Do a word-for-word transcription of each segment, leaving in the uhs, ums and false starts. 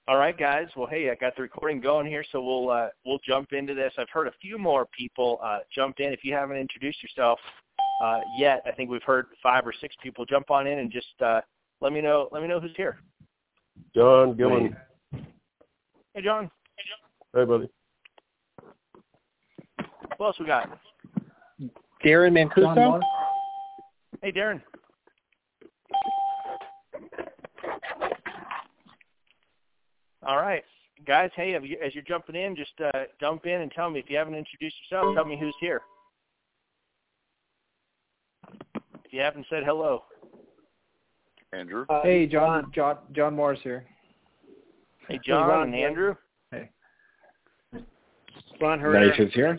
All right, guys. Well, hey, I got the recording going here, so we'll uh, we'll jump into this. I've heard a few more people uh, jump in. If you haven't introduced yourself uh, yet, I think we've heard five or six people jump on in and just uh, let me know. Let me know who's here. John Gillen. Hey, John. Hey, buddy. Who else we got? Darren Mancuso. Hey, Darren. All right, guys. Hey, you, as you're jumping in, just uh, jump in and tell me if you haven't introduced yourself. Tell me who's here. If you haven't said hello. Andrew. Uh, hey, John. John. John Morris here. Hey, John hey, and Andrew. Hey. Ron Herrera. Naif is here.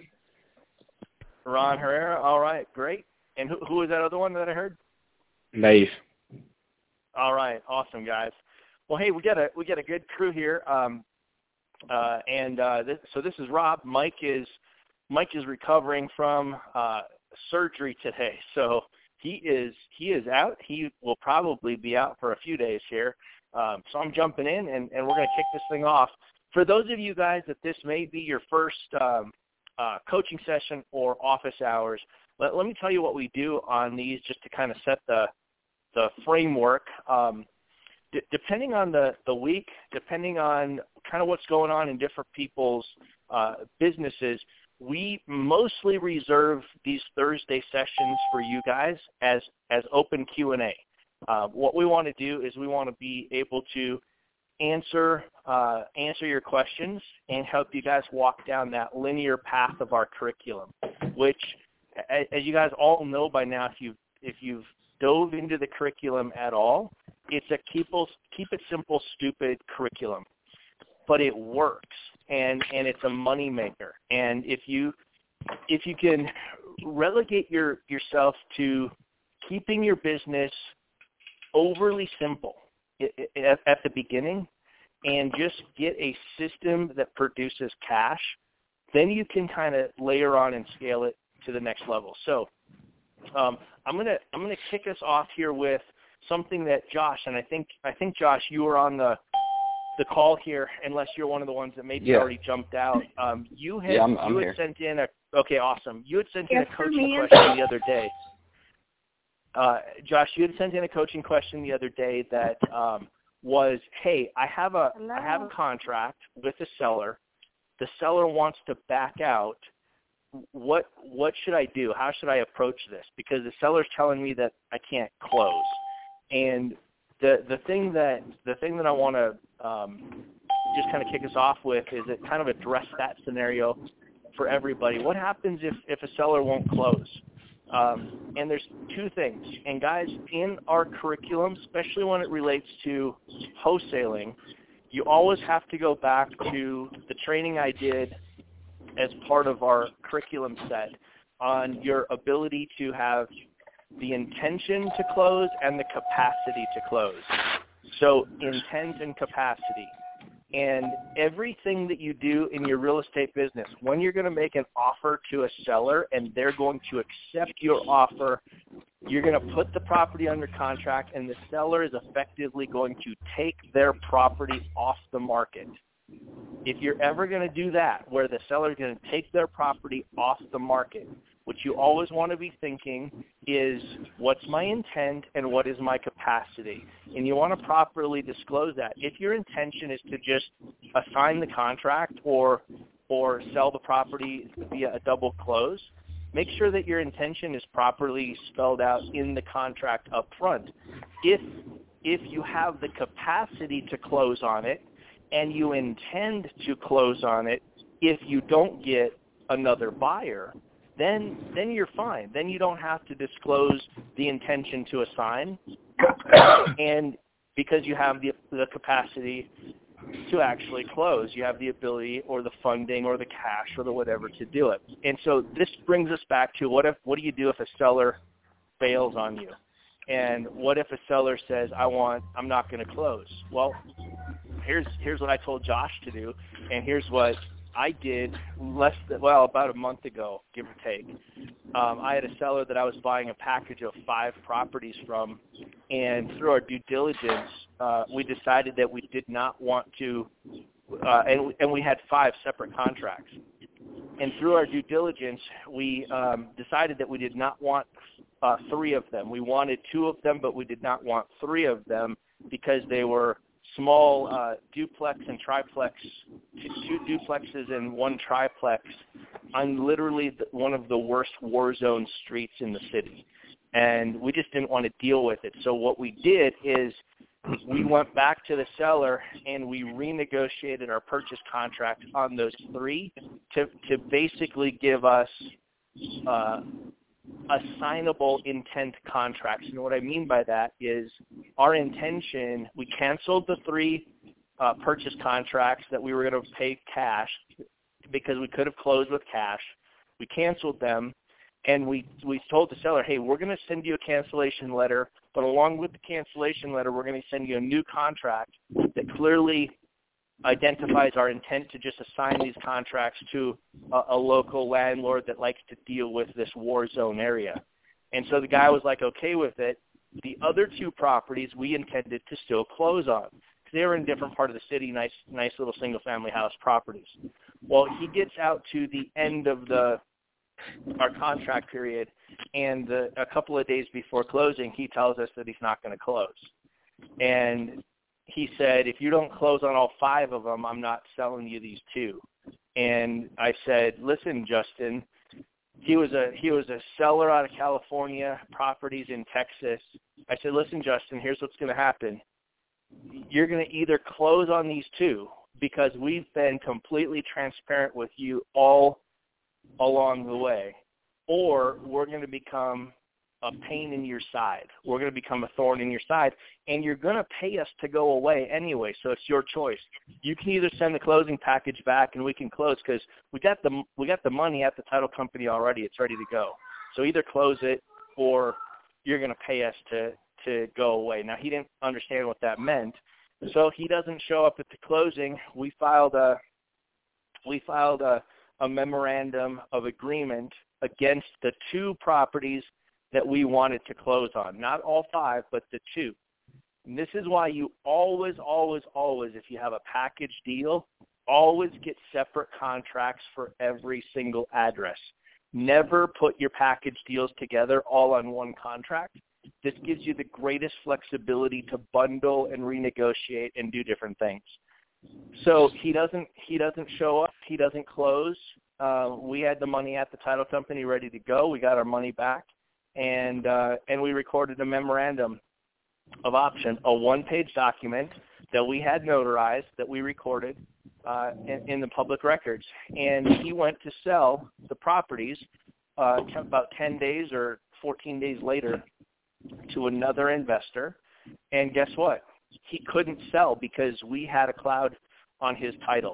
Ron Herrera. All right, great. And who who was that other one that I heard? Naif. All right, awesome, guys. Well, hey, we got a we got a good crew here, um, uh, and uh, this, so this is Rob. Mike is Mike is recovering from uh, surgery today, so he is he is out. He will probably be out for a few days here. Um, so I'm jumping in, and, and we're going to kick this thing off. For those of you guys that this may be your first um, uh, coaching session or office hours, let, let me tell you what we do on these, just to kind of set the the framework. Um, D- depending on the, the week, depending on kind of what's going on in different people's uh, businesses, we mostly reserve these Thursday sessions for you guys as, as open Q and A. Uh, what we want to do is we want to be able to answer uh, answer your questions and help you guys walk down that linear path of our curriculum, which, as you guys all know by now, if you've, if you've dove into the curriculum at all, it's a keep, keep it simple, stupid curriculum, but it works, and, and it's a money maker. And if you if you can relegate your yourself to keeping your business overly simple at, at the beginning, and just get a system that produces cash, then you can kind of layer on and scale it to the next level. So um, I'm gonna I'm gonna kick us off here with something that Josh, and I think I think Josh, you were on the the call here, unless you're one of the ones that maybe yeah. already jumped out. Um, you had yeah, I'm, I'm you had here. sent in a okay, awesome. You had sent yes, in a coaching question the other day. Uh, Josh, you had sent in a coaching question the other day that um, was, hey, I have a Hello? I have a contract with the seller. The seller wants to back out. What what should I do? How should I approach this? Because the seller's telling me that I can't close. And the the thing that the thing that I want to um, just kind of kick us off with is it kind of address that scenario for everybody. What happens if, if a seller won't close? Um, and there's two things. And guys, in our curriculum, especially when it relates to wholesaling, you always have to go back to the training I did as part of our curriculum set on your ability to have the intention to close and the capacity to close. So intent and capacity. And everything that you do in your real estate business, when you're going to make an offer to a seller and they're going to accept your offer, you're going to put the property under contract, and the seller is effectively going to take their property off the market. If you're ever going to do that, where the seller is going to take their property off the market, what you always want to be thinking is, what's my intent and what is my capacity? And you want to properly disclose that. If your intention is to just assign the contract or or sell the property via a double close, make sure that your intention is properly spelled out in the contract up front. If if you have the capacity to close on it and you intend to close on it, if you don't get another buyer, then then you're fine. Then you don't have to disclose the intention to assign, and because you have the the capacity to actually close, you have the ability or the funding or the cash or the whatever to do it. And so this brings us back to what if what do you do if a seller bails on you? And what if a seller says, I want I'm not going to close? Well, here's here's what I told Josh to do, and here's what I did less than, well, about a month ago, give or take. Um, I had a seller that I was buying a package of five properties from, and through our due diligence, uh, we decided that we did not want to, uh, and, and we had five separate contracts. And through our due diligence, we um, decided that we did not want uh, three of them. We wanted two of them, but we did not want three of them because they were small uh, duplex and triplex, two duplexes and one triplex on literally the, one of the worst war zone streets in the city. And we just didn't want to deal with it. So what we did is we went back to the seller and we renegotiated our purchase contract on those three to, to basically give us uh, assignable intent contracts. And what I mean by that is our intention, we canceled the three uh, purchase contracts that we were going to pay cash because we could have closed with cash. We canceled them, and we, we told the seller, hey, we're going to send you a cancellation letter, but along with the cancellation letter, we're going to send you a new contract that clearly identifies our intent to just assign these contracts to a, a local landlord that likes to deal with this war zone area. And so the guy was like okay with it. The other two properties we intended to still close on because they were in a different part of the city, nice nice little single-family house properties. Well, he gets out to the end of the our contract period, and the, a couple of days before closing, he tells us that he's not going to close. And he said, if you don't close on all five of them, I'm not selling you these two. And I said, listen, Justin, he was a he was a seller out of California, properties in Texas. I said, listen, Justin, here's what's going to happen. You're going to either close on these two because we've been completely transparent with you all along the way, or we're going to become a pain in your side. We're going to become a thorn in your side, and you're going to pay us to go away anyway, so it's your choice. You can either send the closing package back and we can close because we got the we got the money at the title company already. It's ready to go. So either close it or you're going to pay us to, to go away. Now, he didn't understand what that meant, so he doesn't show up at the closing. We filed a we filed a, a memorandum of agreement against the two properties that we wanted to close on. Not all five, but the two. And this is why you always, always, always, if you have a package deal, always get separate contracts for every single address. Never put your package deals together all on one contract. This gives you the greatest flexibility to bundle and renegotiate and do different things. So he doesn't he doesn't show up. He doesn't close. Uh, we had the money at the title company ready to go. We got our money back. And uh, and we recorded a memorandum of option, a one-page document that we had notarized, that we recorded uh, in, in the public records. And he went to sell the properties uh, about ten days or fourteen days later to another investor. And guess what? He couldn't sell because we had a cloud on his title.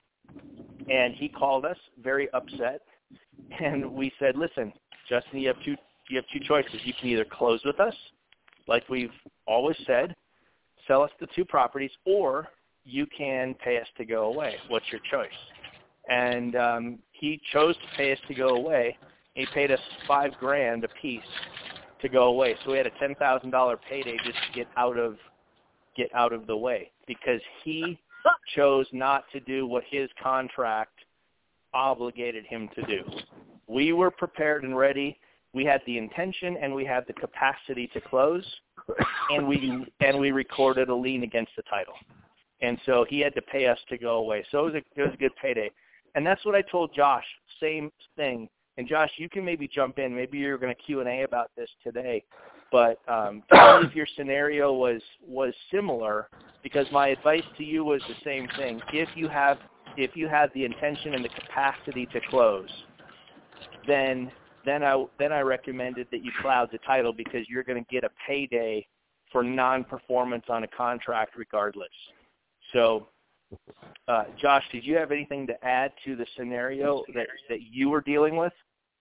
And he called us very upset. And we said, listen, Justin, you have two You have two choices. You can either close with us, like we've always said, sell us the two properties, or you can pay us to go away. What's your choice? And um, he chose to pay us to go away. He paid us five grand a piece to go away. So we had a ten thousand dollars payday just to get out of get out of the way because he chose not to do what his contract obligated him to do. We were prepared and ready. We had the intention and we had the capacity to close, and we and we recorded a lien against the title. And so he had to pay us to go away. So it was a, it was a good payday. And that's what I told Josh, same thing. And Josh, you can maybe jump in. Maybe you're going to Q and A about this today. But um, tell me if your scenario was, was similar, because my advice to you was the same thing. If you have if you have the intention and the capacity to close, then – Then I then I recommended that you cloud the title because you're going to get a payday for non-performance on a contract regardless. So, uh, Josh, did you have anything to add to the scenario that, that you were dealing with?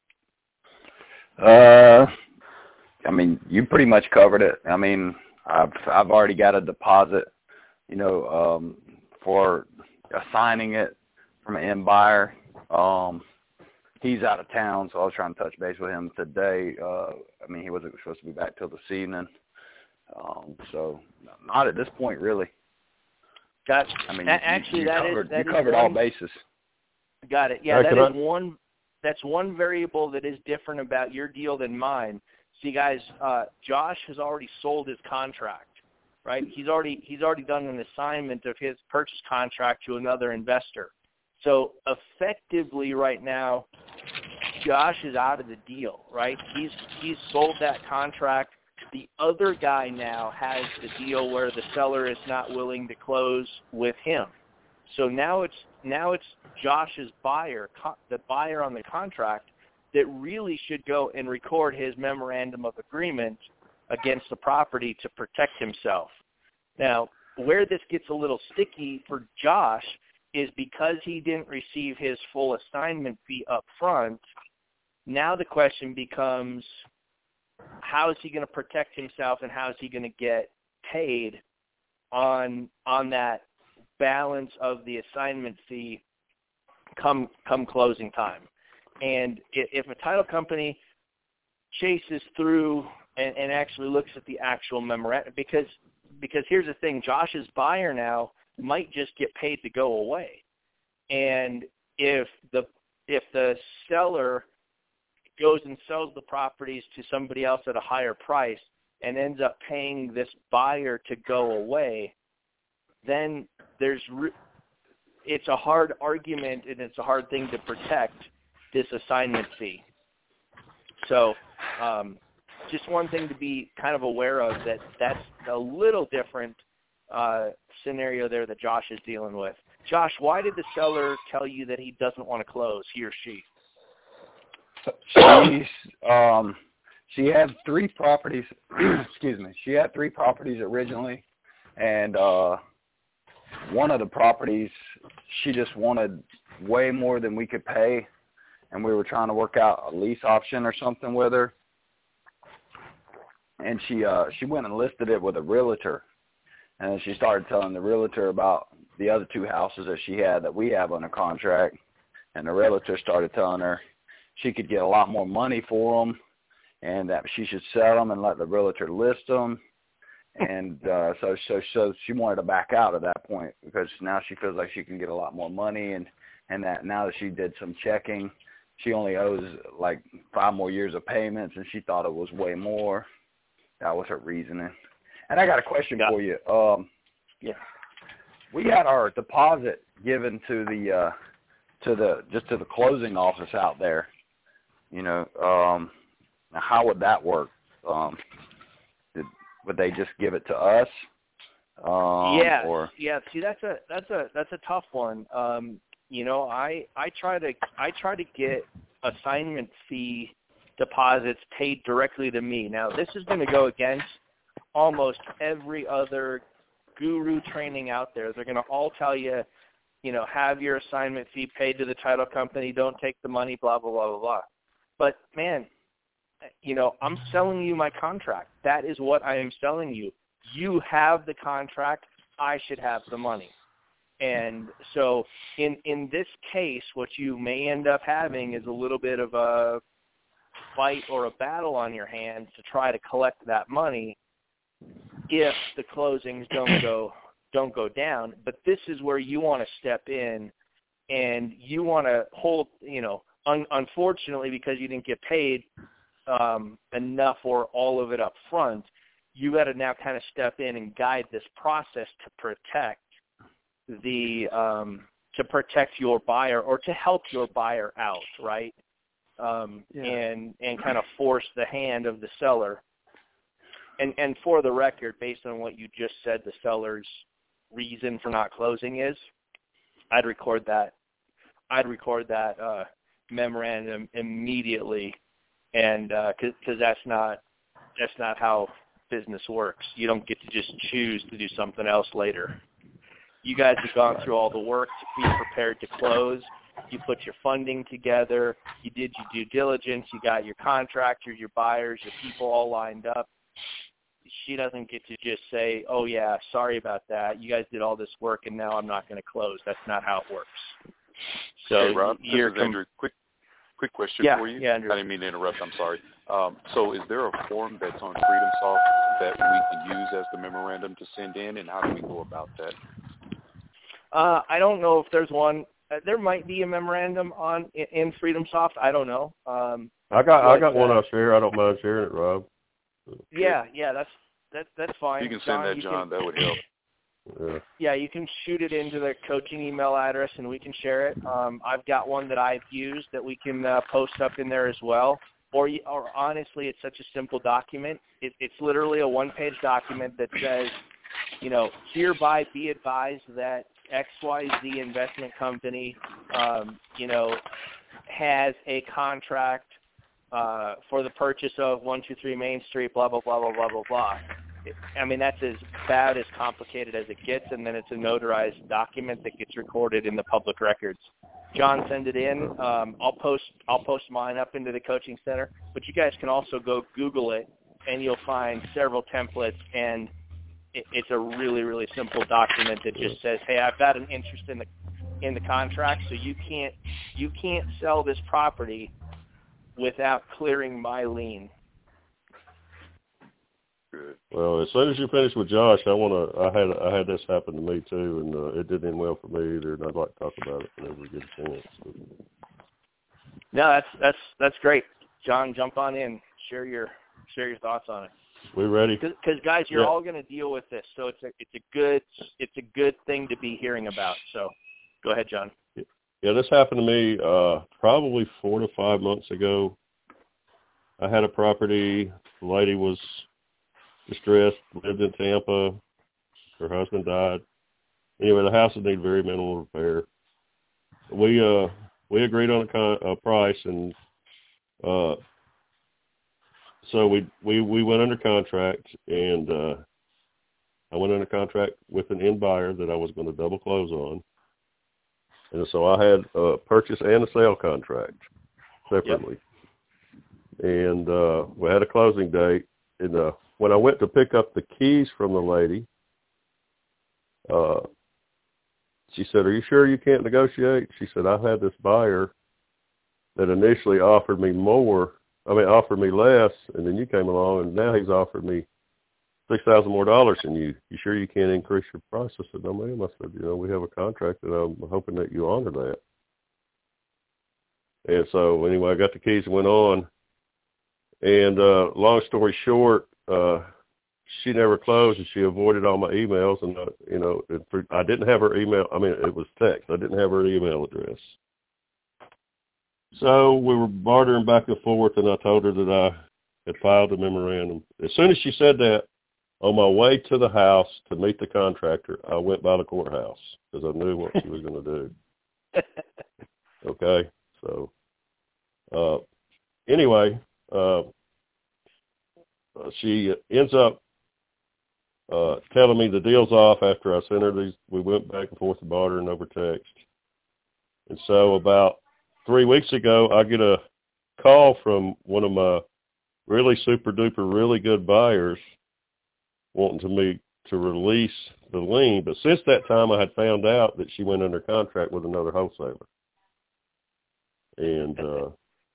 Uh, I mean, you pretty much covered it. I mean, I've I've already got a deposit, you know, um, for assigning it from an end buyer. Um, He's out of town, so I was trying to touch base with him today. Uh, I mean, he wasn't supposed to be back till this evening. Um, so not at this point, really. Got, I mean, actually, you, you that covered, is that you is covered one, all bases. Got it. Yeah, Uh, that can is I- one. That's one variable that is different about your deal than mine. See, guys, uh, Josh has already sold his contract, right? He's already he's already done an assignment of his purchase contract to another investor. So effectively, right now, Josh is out of the deal, right? He's he's sold that contract. The other guy now has the deal where the seller is not willing to close with him. So now it's now it's Josh's buyer, the buyer on the contract, that really should go and record his memorandum of agreement against the property to protect himself. Now, where this gets a little sticky for Josh is because he didn't receive his full assignment fee up front. Now the question becomes, how is he going to protect himself and how is he going to get paid on on that balance of the assignment fee come come closing time? And if a title company chases through and, and actually looks at the actual memorandum, because because here's the thing, Josh's buyer now might just get paid to go away. And if the if the seller goes and sells the properties to somebody else at a higher price and ends up paying this buyer to go away, then there's re- it's a hard argument and it's a hard thing to protect this assignment fee. So um, just one thing to be kind of aware of, that that's a little different uh, scenario there that Josh is dealing with. Josh, why did the seller tell you that he doesn't want to close, he or she? She's, um, she had three properties, excuse me, she had three properties originally, and uh, one of the properties, she just wanted way more than we could pay, and we were trying to work out a lease option or something with her, and she uh, she went and listed it with a realtor, and then she started telling the realtor about the other two houses that she had that we have under contract, and the realtor started telling her she could get a lot more money for them, and that she should sell them and let the realtor list them. And uh, so, so, so she wanted to back out at that point because now she feels like she can get a lot more money, and, and that now that she did some checking, she only owes like five more years of payments, and she thought it was way more. That was her reasoning. And I got a question yeah. for you. Um, yeah, we had our deposit given to the uh, to the just to the closing office out there. You know, um, now how would that work? Um, did, would they just give it to us? Um, yeah, or? yeah. See, that's a that's a that's a tough one. Um, you know, I I try to I try to get assignment fee deposits paid directly to me. Now, this is going to go against almost every other guru training out there. They're going to all tell you, you know, have your assignment fee paid to the title company. Don't take the money. Blah blah blah blah blah. But man, you know, I'm selling you my contract. That is what I am selling you. You have the contract. I should have the money. And so in, in this case, what you may end up having is a little bit of a fight or a battle on your hands to try to collect that money if the closings don't go don't go down. But this is where you want to step in and you want to hold, you know, un- unfortunately, because you didn't get paid um, enough or all of it up front, you got to now kind of step in and guide this process to protect the um, to protect your buyer or to help your buyer out, right? Um, Yeah. and and kind of force the hand of the seller. And and for the record, based on what you just said, the seller's reason for not closing is, I'd record that. I'd record that uh, memorandum immediately, and because uh, that's not that's not how business works. You don't get to just choose to do something else later. You guys have gone through all the work to be prepared to close. You put your funding together. You did your due diligence. You got your contractors, your buyers, your people all lined up. She doesn't get to just say, oh, yeah, sorry about that. You guys did all this work, and now I'm not going to close. That's not how it works. So hey, Rob, this you're is Andrew. Quick, quick question Yeah, for you. yeah, Andrew. I didn't mean to interrupt. I'm sorry. Um, so is there a form that's on FreedomSoft that we can use as the memorandum to send in, and how do we go about that? Uh, I don't know if there's one. Uh, there might be a memorandum on in, in FreedomSoft. I don't know. Um, I got I but, got one uh, I'll share. I don't mind sharing it, Rob. Yeah, yeah, that's that, that's fine. You can send John, that, you John. Can, That would help. Yeah. yeah, you can shoot it into the coaching email address, and we can share it. Um, I've got one that I've used that we can uh, post up in there as well. Or, you, or honestly, it's such a simple document. It, it's literally a one-page document that says, you know, hereby be advised that X Y Z investment company, um, you know, has a contract uh, for the purchase of one two three Main Street, blah, blah, blah, blah, blah, blah, blah. It, I mean, that's as about as complicated as it gets, and then it's a notarized document that gets recorded in the public records. John, send it in. Um, I'll post I'll post mine up into the coaching center, but you guys can also go Google it, and you'll find several templates, and it, it's a really, really simple document that just says, hey, I've got an interest in the in the contract, so you can't you can't sell this property without clearing my lien. Good. Well, as soon as you finish with Josh, I want to. I had I had this happen to me too, and uh, it didn't end well for me either. And I'd like to talk about it whenever we get a chance. No, that's that's that's great, John. Jump on in, share your share your thoughts on it. We ready? Because guys, you're Yeah. all going to deal with this, so it's a it's a good it's a good thing to be hearing about. So, go ahead, John. Yeah, this happened to me uh, probably four to five months ago. I had a property. The lady was distressed, lived in Tampa. Her husband died. Anyway, the house would need very minimal repair. We uh we agreed on a, con- a price, and uh, so we we we went under contract, and uh, I went under contract with an end buyer that I was going to double close on, and so I had a purchase and a sale contract separately, yep. and uh, we had a closing date, and uh, when I went to pick up the keys from the lady, uh, she said, "Are you sure you can't negotiate?" She said, "I've had this buyer that initially offered me more, I mean, offered me less, and then you came along, and now he's offered me six thousand more dollars than you. You sure you can't increase your price?" I said, "No, ma'am." I said, "You know, we have a contract, and I'm hoping that you honor that." And so, anyway, I got the keys and went on. And uh, long story short, uh, she never closed, and she avoided all my emails. And, uh, you know, it, I didn't have her email. I mean, it was text. I didn't have her email address. So we were bartering back and forth, and I told her that I had filed a memorandum. As soon as she said that, on my way to the house to meet the contractor, I went by the courthouse because I knew what she was going to do. Okay, so uh, anyway, uh, she ends up uh, telling me the deal's off after I sent her these. We went back and forth bartering over text. And so about three weeks ago, I get a call from one of my really super duper, really good buyers wanting to me to release the lien. But since that time, I had found out that she went under contract with another wholesaler. And uh,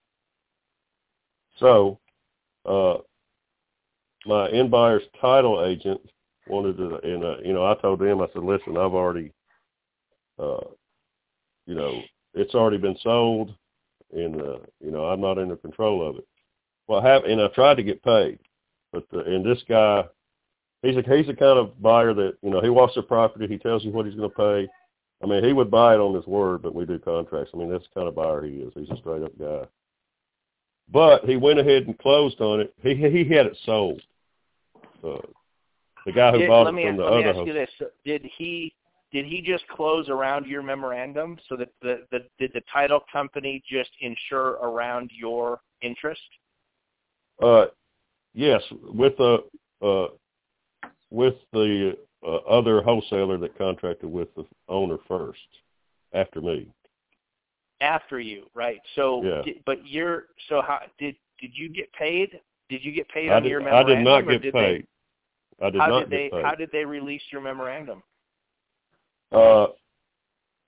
so uh, my end buyer's title agent wanted to, and, uh, you know, I told them, I said, "Listen, I've already, uh, you know, it's already been sold, and, uh, you know, I'm not in the control of it." Well, I have, and I tried to get paid, but, the, and this guy, he's a, he's the kind of buyer that, you know, he walks the property, he tells you what he's going to pay. I mean, he would buy it on his word, but we do contracts. I mean, that's the kind of buyer he is. He's a straight-up guy. But he went ahead and closed on it. He he had it sold. Uh, the guy who did, bought let it me, from the let other me ask host. you this: Did he did he just close around your memorandum, so that the, the did the title company just insure around your interest? Uh, yes, with the uh, with the uh, other wholesaler that contracted with the owner first, after me. After you, right? So, Yeah. did, but you're so how did did you get paid? Did you get paid I on did, your I memorandum? did not or get did paid. They, I did how not did get they paid. how did they release your memorandum? Uh,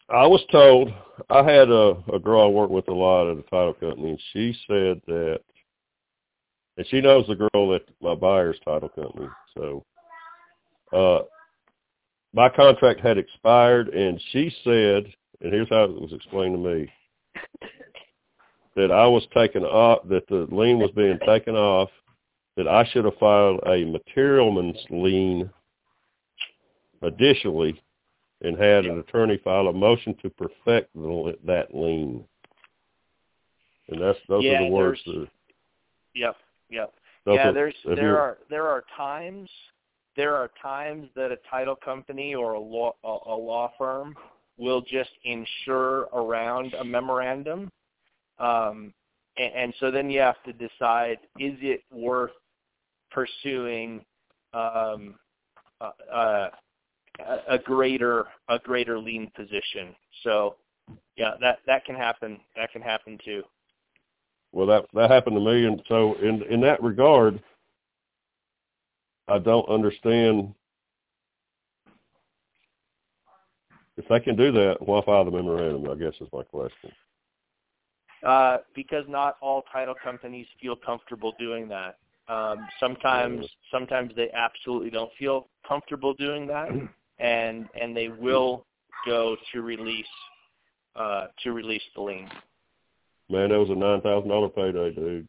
I was told, I had a, a girl I work with a lot at a title company, and she said that, and she knows the girl at my buyer's title company. So uh, my contract had expired, and she said, and here's how it was explained to me, that I was taken off, that the lien was being taken off, that I should have filed a materialman's lien additionally, and had an attorney file a motion to perfect the, that lien. And that's those yeah, are the words. That, yep, yep. those Yeah, are, there's there you're, are there are times there are times that a title company or a law a, a law firm will just insure around a memorandum, um, and, and so then you have to decide: is it worth pursuing um, uh, uh, a greater a greater lien position? So yeah, that that can happen. That can happen too. Well, that that happened to me, and so in in that regard, I don't understand if they can do that. Why file the memorandum? I guess is my question. Uh, because not all title companies feel comfortable doing that. Um, sometimes sometimes they absolutely don't feel comfortable doing that, and and they will go to release uh, to release the lien. Man, that was a nine thousand dollar payday, dude.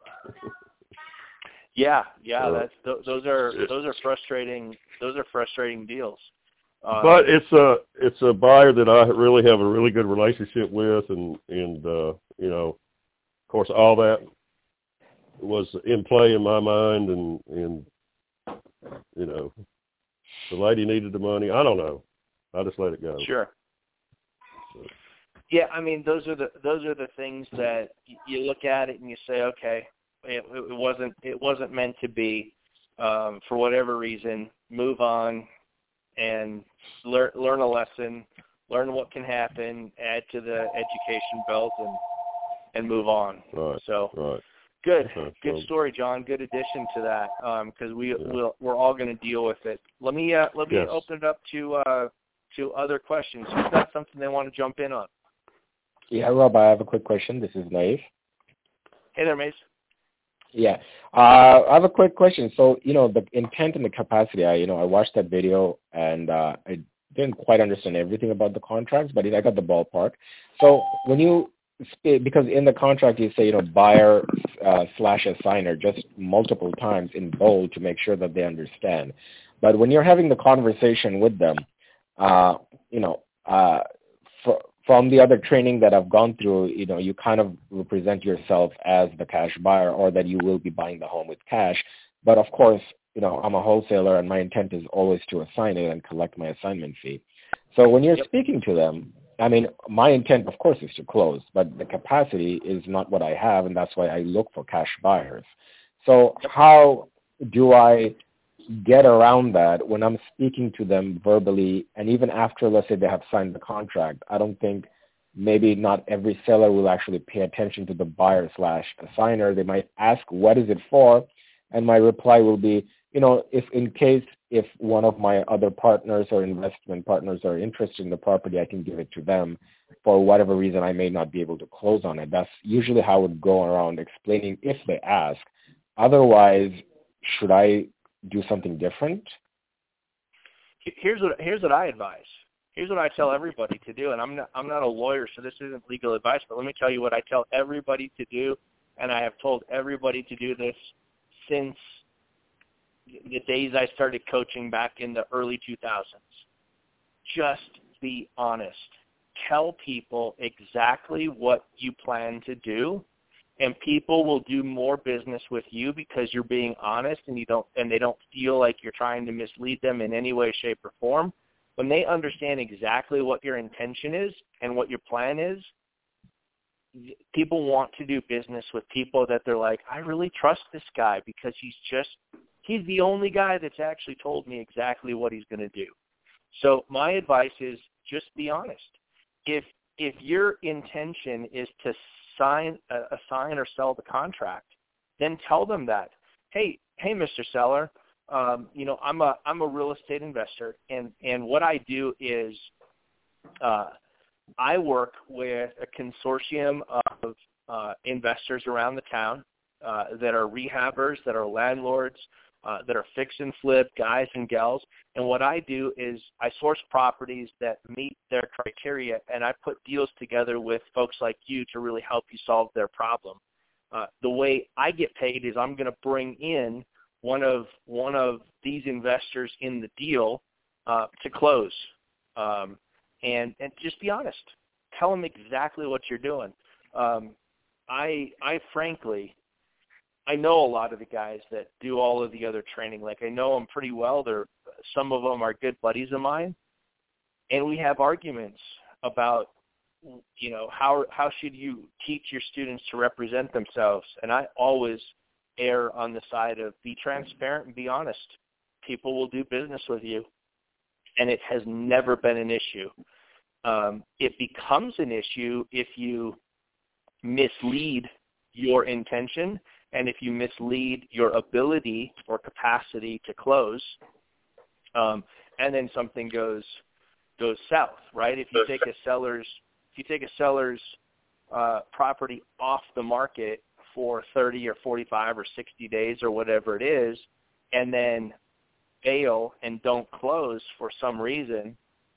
yeah, yeah, Uh, that's th- those are those are frustrating. Those are frustrating deals. Um, but it's a it's a buyer that I really have a really good relationship with, and and uh, you know, of course, all that was in play in my mind, and and you know, the lady needed the money. I don't know. I just let it go. Sure. Yeah, I mean, those are the those are the things that you look at it and you say, okay, it, it wasn't it wasn't meant to be. Um, for whatever reason, move on and learn learn a lesson, learn what can happen, add to the education belt, and and move on. Right. So. Right. Good, Okay, good so, story, John. Good addition to that, because um, we yeah. we'll, we're all going to deal with it. Let me uh, let me Yes. open it up to uh, to other questions. Who's got something they want to jump in on? Yeah, Rob, I have a quick question. This is Naif. Hey there, Mace. Yeah, uh, I have a quick question. So, you know, the intent and the capacity, I, you know, I watched that video and uh, I didn't quite understand everything about the contracts, but I got the ballpark. So when you because in the contract you say, you know, buyer uh, slash assigner just multiple times in bold to make sure that they understand. But when you're having the conversation with them, uh, you know, uh, for, from the other training that I've gone through, you know, you kind of represent yourself as the cash buyer or that you will be buying the home with cash. But of course, you know, I'm a wholesaler and my intent is always to assign it and collect my assignment fee. So when you're Yep. speaking to them, I mean, my intent, of course, is to close, but the capacity is not what I have, and that's why I look for cash buyers. So how do I get around that when I'm speaking to them verbally, and even after, let's say, they have signed the contract? I don't think maybe not every seller will actually pay attention to the buyer slash assigner. They might ask, what is it for? And my reply will be, you know, if in case if one of my other partners or investment partners are interested in the property, I can give it to them. For whatever reason, I may not be able to close on it. That's usually how I would go around explaining if they ask. Otherwise, should I do something different? Here's what here's what I advise. Here's what I tell everybody to do, and I'm not I'm not a lawyer, so this isn't legal advice, but let me tell you what I tell everybody to do, and I have told everybody to do this since the days I started coaching back in the early two thousands. Just be honest. Tell people exactly what you plan to do, and people will do more business with you because you're being honest and you don't and they don't feel like you're trying to mislead them in any way, shape, or form. When they understand exactly what your intention is and what your plan is, people want to do business with people that they're like, I really trust this guy because he's just He's the only guy that's actually told me exactly what he's going to do. So my advice is just be honest. If if your intention is to sign, uh, assign or sell the contract, then tell them that. Hey, hey, Mister Seller, um, you know I'm a I'm a real estate investor, and and what I do is uh, I work with a consortium of uh, investors around the town uh, that are rehabbers, that are landlords, uh, that are fix and flip guys and gals. And what I do is I source properties that meet their criteria, and I put deals together with folks like you to really help you solve their problem. Uh, the way I get paid is I'm going to bring in one of one of these investors in the deal uh, to close. Um, and and just be honest. Tell them exactly what you're doing. Um, I I frankly, I know a lot of the guys that do all of the other training. Like I know them pretty well. They're some of them are good buddies of mine, and we have arguments about, you know, how how should you teach your students to represent themselves. And I always err on the side of be transparent and be honest. People will do business with you, and it has never been an issue. Um, it becomes an issue if you mislead your intention and if you mislead your ability or capacity to close, um, and then something goes goes south, right? If you take a seller's if you take a seller's uh, property off the market for thirty or forty-five or sixty days or whatever it is, and then fail and don't close for some reason,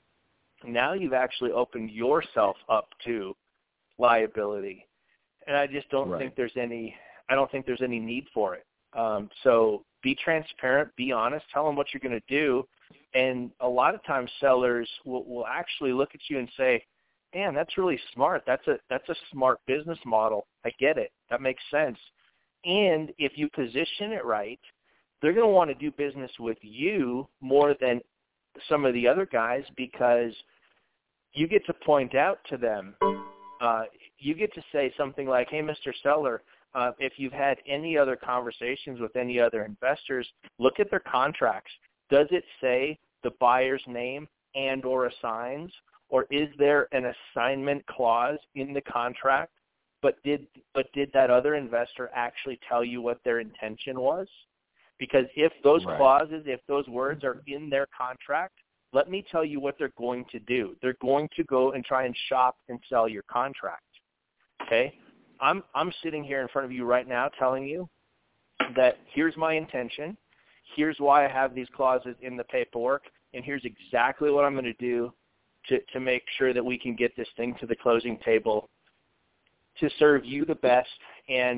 now you've actually opened yourself up to liability. And I just don't right. think there's any, I don't think there's any need for it. Um, so be transparent, be honest, tell them what you're going to do. And a lot of times sellers will, will actually look at you and say, man, that's really smart. That's a, that's a smart business model. I get it. That makes sense. And if you position it right, they're going to want to do business with you more than some of the other guys, because you get to point out to them, uh, you get to say something like, hey, Mister Seller, uh, if you've had any other conversations with any other investors, look at their contracts. Does it say the buyer's name and or assigns, or is there an assignment clause in the contract? But did but did that other investor actually tell you what their intention was? Because if those right. clauses, if those words are in their contract, let me tell you what they're going to do. They're going to go and try and shop and sell your contract. Okay? I'm I'm sitting here in front of you right now telling you that here's my intention, here's why I have these clauses in the paperwork, and here's exactly what I'm going to do to, to make sure that we can get this thing to the closing table to serve you the best and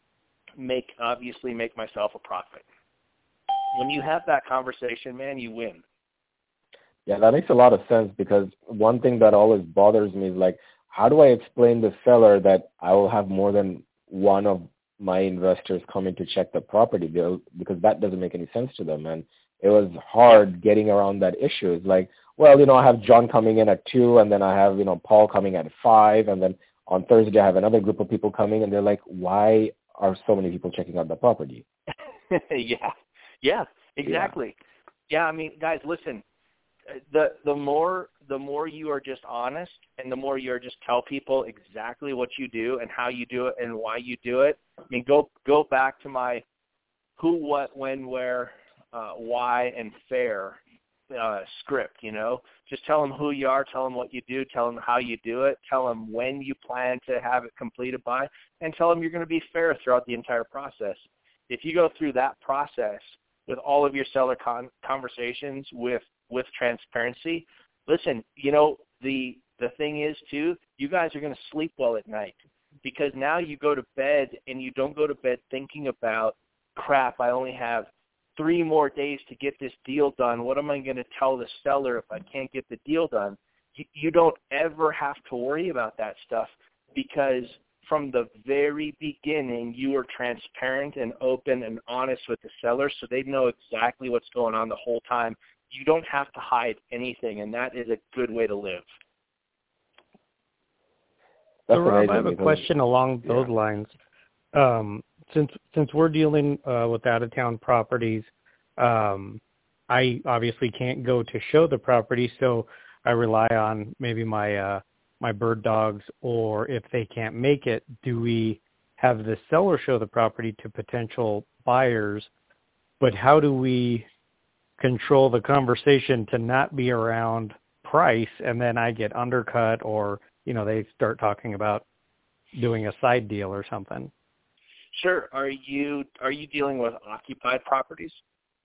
make obviously make myself a profit. When you have that conversation, man, you win. Yeah, that makes a lot of sense, because one thing that always bothers me is, like, how do I explain to the seller that I will have more than one of my investors coming to check the property bill, because that doesn't make any sense to them. And it was hard getting around that issue. It's like, well, you know, I have John coming in at two, and then I have, you know, Paul coming at five, and then on Thursday I have another group of people coming, and they're like, why are so many people checking out the property? yeah, yeah, exactly. Yeah. yeah, I mean, guys, listen. The the more the more you are just honest, and the more you are just tell people exactly what you do and how you do it and why you do it. I mean, go go back to my who, what, when, where, uh, why, and fair uh, script. You know, just tell them who you are, tell them what you do, tell them how you do it, tell them when you plan to have it completed by, and tell them you're going to be fair throughout the entire process. If you go through that process with all of your seller con- conversations with with transparency, listen, you know, the the thing is, too, you guys are going to sleep well at night, because now you go to bed and you don't go to bed thinking about, crap, I only have three more days to get this deal done. What am I going to tell the seller if I can't get the deal done? You, you don't ever have to worry about that stuff, because from the very beginning, you are transparent and open and honest with the seller, so they know exactly what's going on the whole time. You don't have to hide anything, and that is a good way to live. That's so, Rob, I have a because, question along those yeah. lines. Um, since since we're dealing uh, with out-of-town properties, um, I obviously can't go to show the property, so I rely on maybe my uh, my bird dogs, or if they can't make it, do we have the seller show the property to potential buyers? But how do we control the conversation to not be around price, and then I get undercut, or you know they start talking about doing a side deal or something. Sure. Are you are you dealing with occupied properties?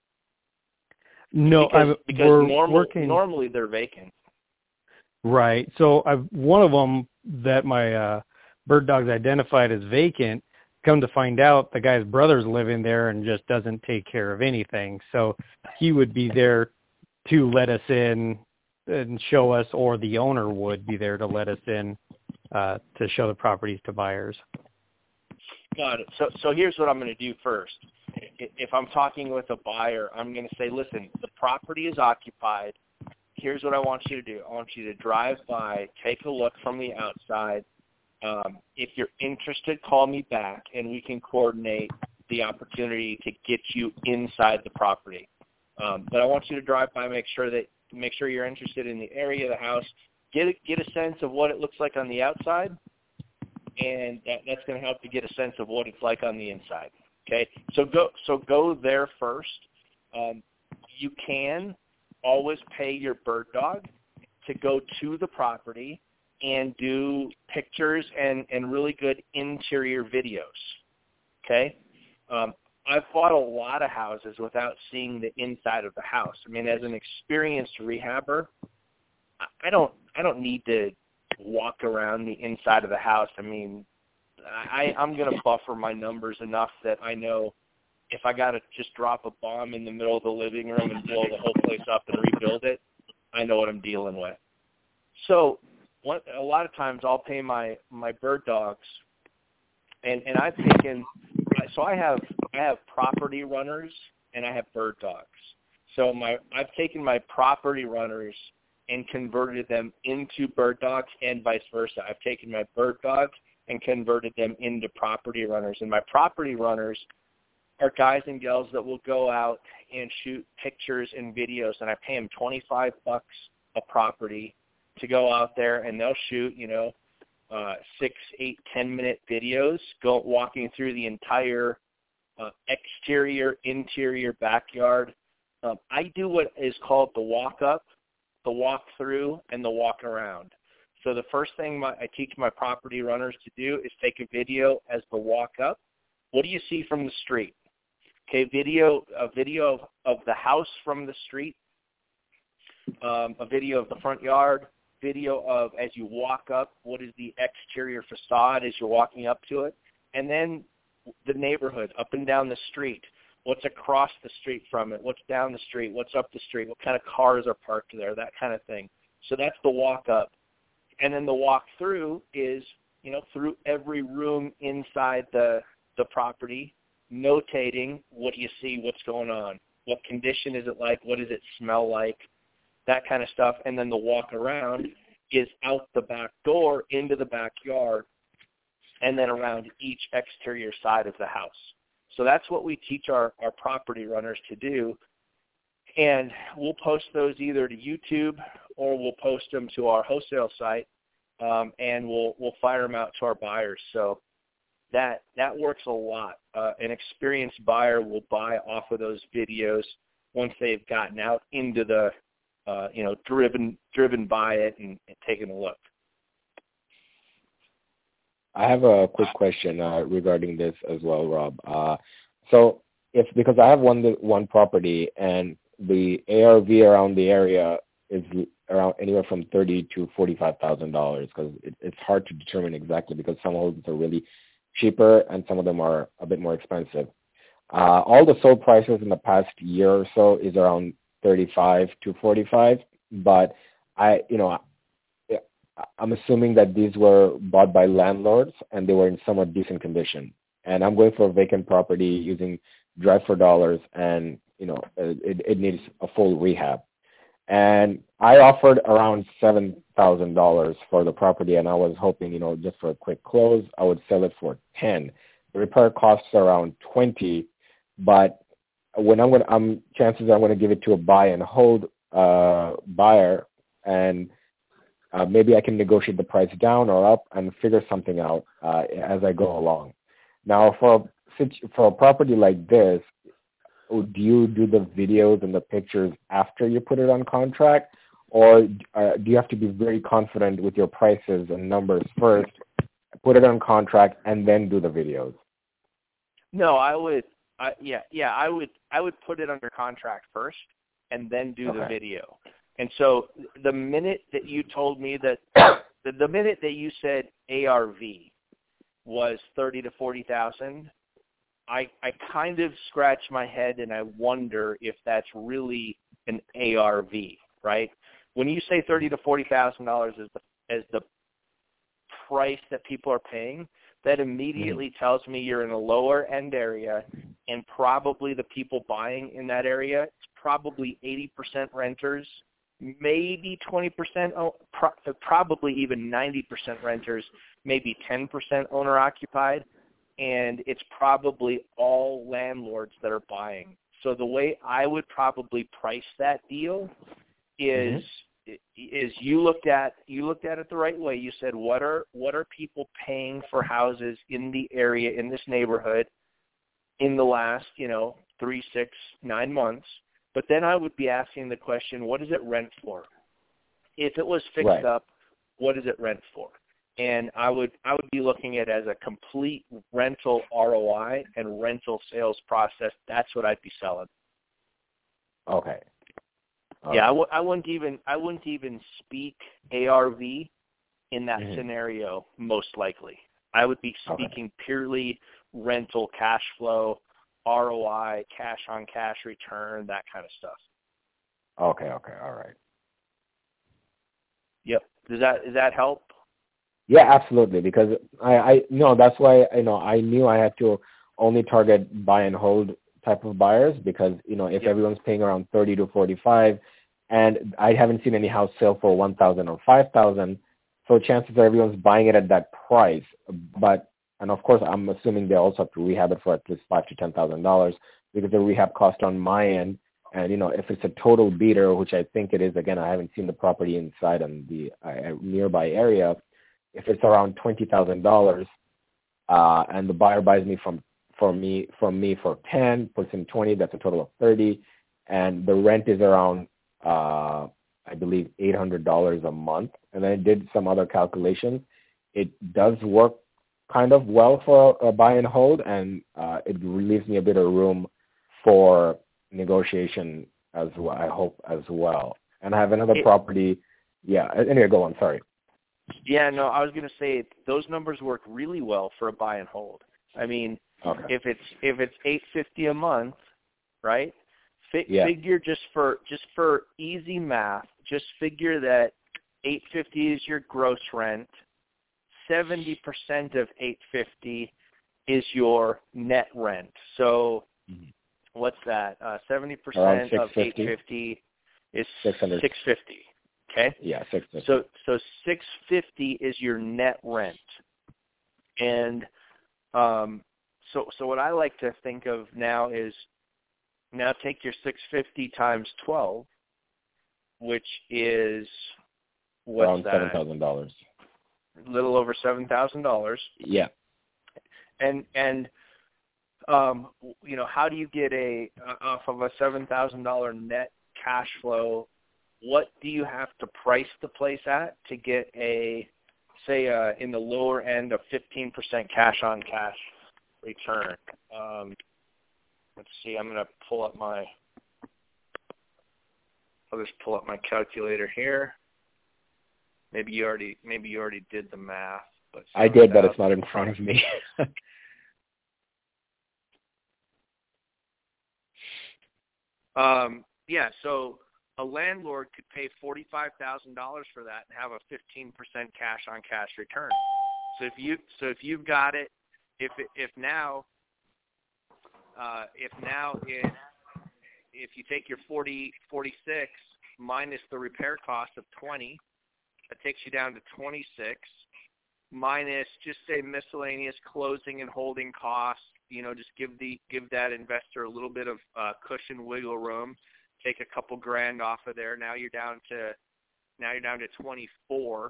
No, because, I'm, because we're normal, working. normally they're vacant. Right. So I've, one of them that my uh, bird dogs identified as vacant. Come to find out, the guy's brother's living there and just doesn't take care of anything. So he would be there to let us in and show us, or the owner would be there to let us in uh, to show the properties to buyers. Got it. So, so here's what I'm going to do first. If I'm talking with a buyer, I'm going to say, listen, the property is occupied. Here's what I want you to do. I want you to drive by, take a look from the outside. Um, if you're interested, call me back, and we can coordinate the opportunity to get you inside the property. Um, but I want you to drive by, make sure that make sure you're interested in the area of the house, get a, get a sense of what it looks like on the outside, and that, that's going to help you get a sense of what it's like on the inside. Okay, so go so go there first. Um, you can always pay your bird dog to go to the property and do pictures and, and really good interior videos. Okay, um, I've bought a lot of houses without seeing the inside of the house. I mean, as an experienced rehabber, I don't I don't need to walk around the inside of the house. I mean, I, I'm going to buffer my numbers enough that I know if I got to just drop a bomb in the middle of the living room and blow the whole place up and rebuild it, I know what I'm dealing with. So one, a lot of times I'll pay my, my bird dogs, and, and I've taken – so I have I have property runners and I have bird dogs. So my I've taken my property runners and converted them into bird dogs, and vice versa. I've taken my bird dogs and converted them into property runners. And my property runners are guys and gals that will go out and shoot pictures and videos, and I pay them twenty-five bucks a property to go out there, and they'll shoot, you know, uh, six, eight, ten-minute videos, go walking through the entire uh, exterior, interior backyard. Um, I do what is called the walk-up, the walk-through, and the walk-around. So the first thing my, I teach my property runners to do is take a video as the walk-up. What do you see from the street? Okay, video a video of, of the house from the street, um, a video of the front yard, video of as you walk up, what is the exterior facade as you're walking up to it, and then the neighborhood, up and down the street. What's across the street from it? What's down the street? What's up the street? What kind of cars are parked there? That kind of thing. So that's the walk up. And then the walk through is, you know, through every room inside the the property, notating what do you see, what's going on, what condition is it like, what does it smell like, that kind of stuff. And then the walk around is out the back door into the backyard and then around each exterior side of the house. So that's what we teach our, our property runners to do. And we'll post those either to YouTube or we'll post them to our wholesale site, um, and we'll we'll fire them out to our buyers. So that that works a lot. Uh, an experienced buyer will buy off of those videos once they've gotten out into the, uh, you know, driven driven by it and, and taken a look. I have a quick question uh, regarding this as well, Rob. Uh, so if because I have one one property and the A R V around the area is around anywhere from thirty to forty-five thousand dollars, because it, it's hard to determine exactly because some homes are really cheaper and some of them are a bit more expensive. Uh, all the sold prices in the past year or so is around thirty-five to forty-five, but I, you know, I'm assuming that these were bought by landlords and they were in somewhat decent condition. And I'm going for a vacant property using Drive for Dollars, and you know, it, it needs a full rehab. And I offered around seven thousand dollars for the property, and I was hoping, you know, just for a quick close, I would sell it for ten. The repair costs are around twenty, but when I'm going, to, I'm chances are I'm going to give it to a buy and hold uh, buyer, and uh, maybe I can negotiate the price down or up and figure something out uh, as I go along. Now, for a, for a property like this, do you do the videos and the pictures after you put it on contract, or uh, do you have to be very confident with your prices and numbers first, put it on contract, and then do the videos? No, I would. I, yeah, yeah, I would. I would put it under contract first, and then do Okay. the video. And so, the minute that you told me that, the, the minute that you said A R V was thirty to forty thousand, I I kind of scratch my head and I wonder if that's really an A R V, right? When you say thirty to forty thousand dollars as the as the price that people are paying, that immediately mm-hmm. tells me you're in a lower end area, and probably the people buying in that area, it's probably eighty percent renters, maybe twenty percent, pro- probably even ninety percent renters, maybe ten percent owner occupied, and it's probably all landlords that are buying. So the way I would probably price that deal is mm-hmm. is you looked at you looked at it the right way. You said, what are what are people paying for houses in the area, in this neighborhood, in the last, you know, three, six, nine months? But then I would be asking the question, what does it rent for? If it was fixed right. up, what does it rent for? And I would I would be looking at it as a complete rental R O I and rental sales process. That's what I'd be selling. Okay. All yeah, right. I, w- I wouldn't even I wouldn't even speak A R V in that mm-hmm. scenario. Most likely, I would be speaking okay. purely rental cash flow, R O I, cash on cash return, that kind of stuff. Okay. Okay. All right. Yep. Does that does that help? Yeah, absolutely. Because I, I no, that's why you know I knew I had to only target buy and hold type of buyers, because you know if yep. everyone's paying around thirty to forty-five, and I haven't seen any house sale for one thousand or five thousand, so chances are everyone's buying it at that price. But and of course I'm assuming they also have to rehab it for at least five to ten thousand dollars, because the rehab cost on my end. And, you know, if it's a total beater, which I think it is, again, I haven't seen the property inside and the uh, nearby area. If it's around twenty thousand dollars uh, and the buyer buys me from, from me from me for ten, puts in twenty, that's a total of thirty. And the rent is around, uh, I believe, eight hundred dollars a month. And I did some other calculations. It does work kind of well for a buy and hold, and uh, it leaves me a bit of room for negotiation as well, I hope, as well. And I have another it, property. Yeah, anyway, go on, sorry. Yeah, no, I was going to say those numbers work really well for a buy and hold. I mean, okay. if it's if it's eight fifty a month, right? F- yeah. Figure just for just for easy math, just figure that eight fifty is your gross rent. seventy percent of eight fifty is your net rent. So mm-hmm. what's that? Uh, seventy percent of eight fifty is six fifty. Okay? Yeah, six fifty. So so six fifty is your net rent. And um, so so what I like to think of now is, now take your six fifty times twelve, which is, what's around that? seven thousand dollars. A little over seven thousand dollars. Yeah. And and um, you know, how do you get a uh, off of a seven thousand dollars net cash flow? What do you have to price the place at to get a, say, uh, in the lower end of fifteen percent cash on cash return? Um, let's see. I'm going to pull up my. I'll just pull up my calculator here. Maybe you already. Maybe you already did the math. But I did, but it's not in front of me. um. Yeah. So a landlord could pay forty-five thousand dollars for that and have a fifteen percent cash on cash return. So if you so if you've got it, if if now uh, if now if if you take your forty forty-six minus the repair cost of twenty, that takes you down to twenty-six, minus just say miscellaneous closing and holding costs. You know, just give the give that investor a little bit of uh, cushion, wiggle room. Take a couple grand off of there. Now you're down to now you're down to twenty-four,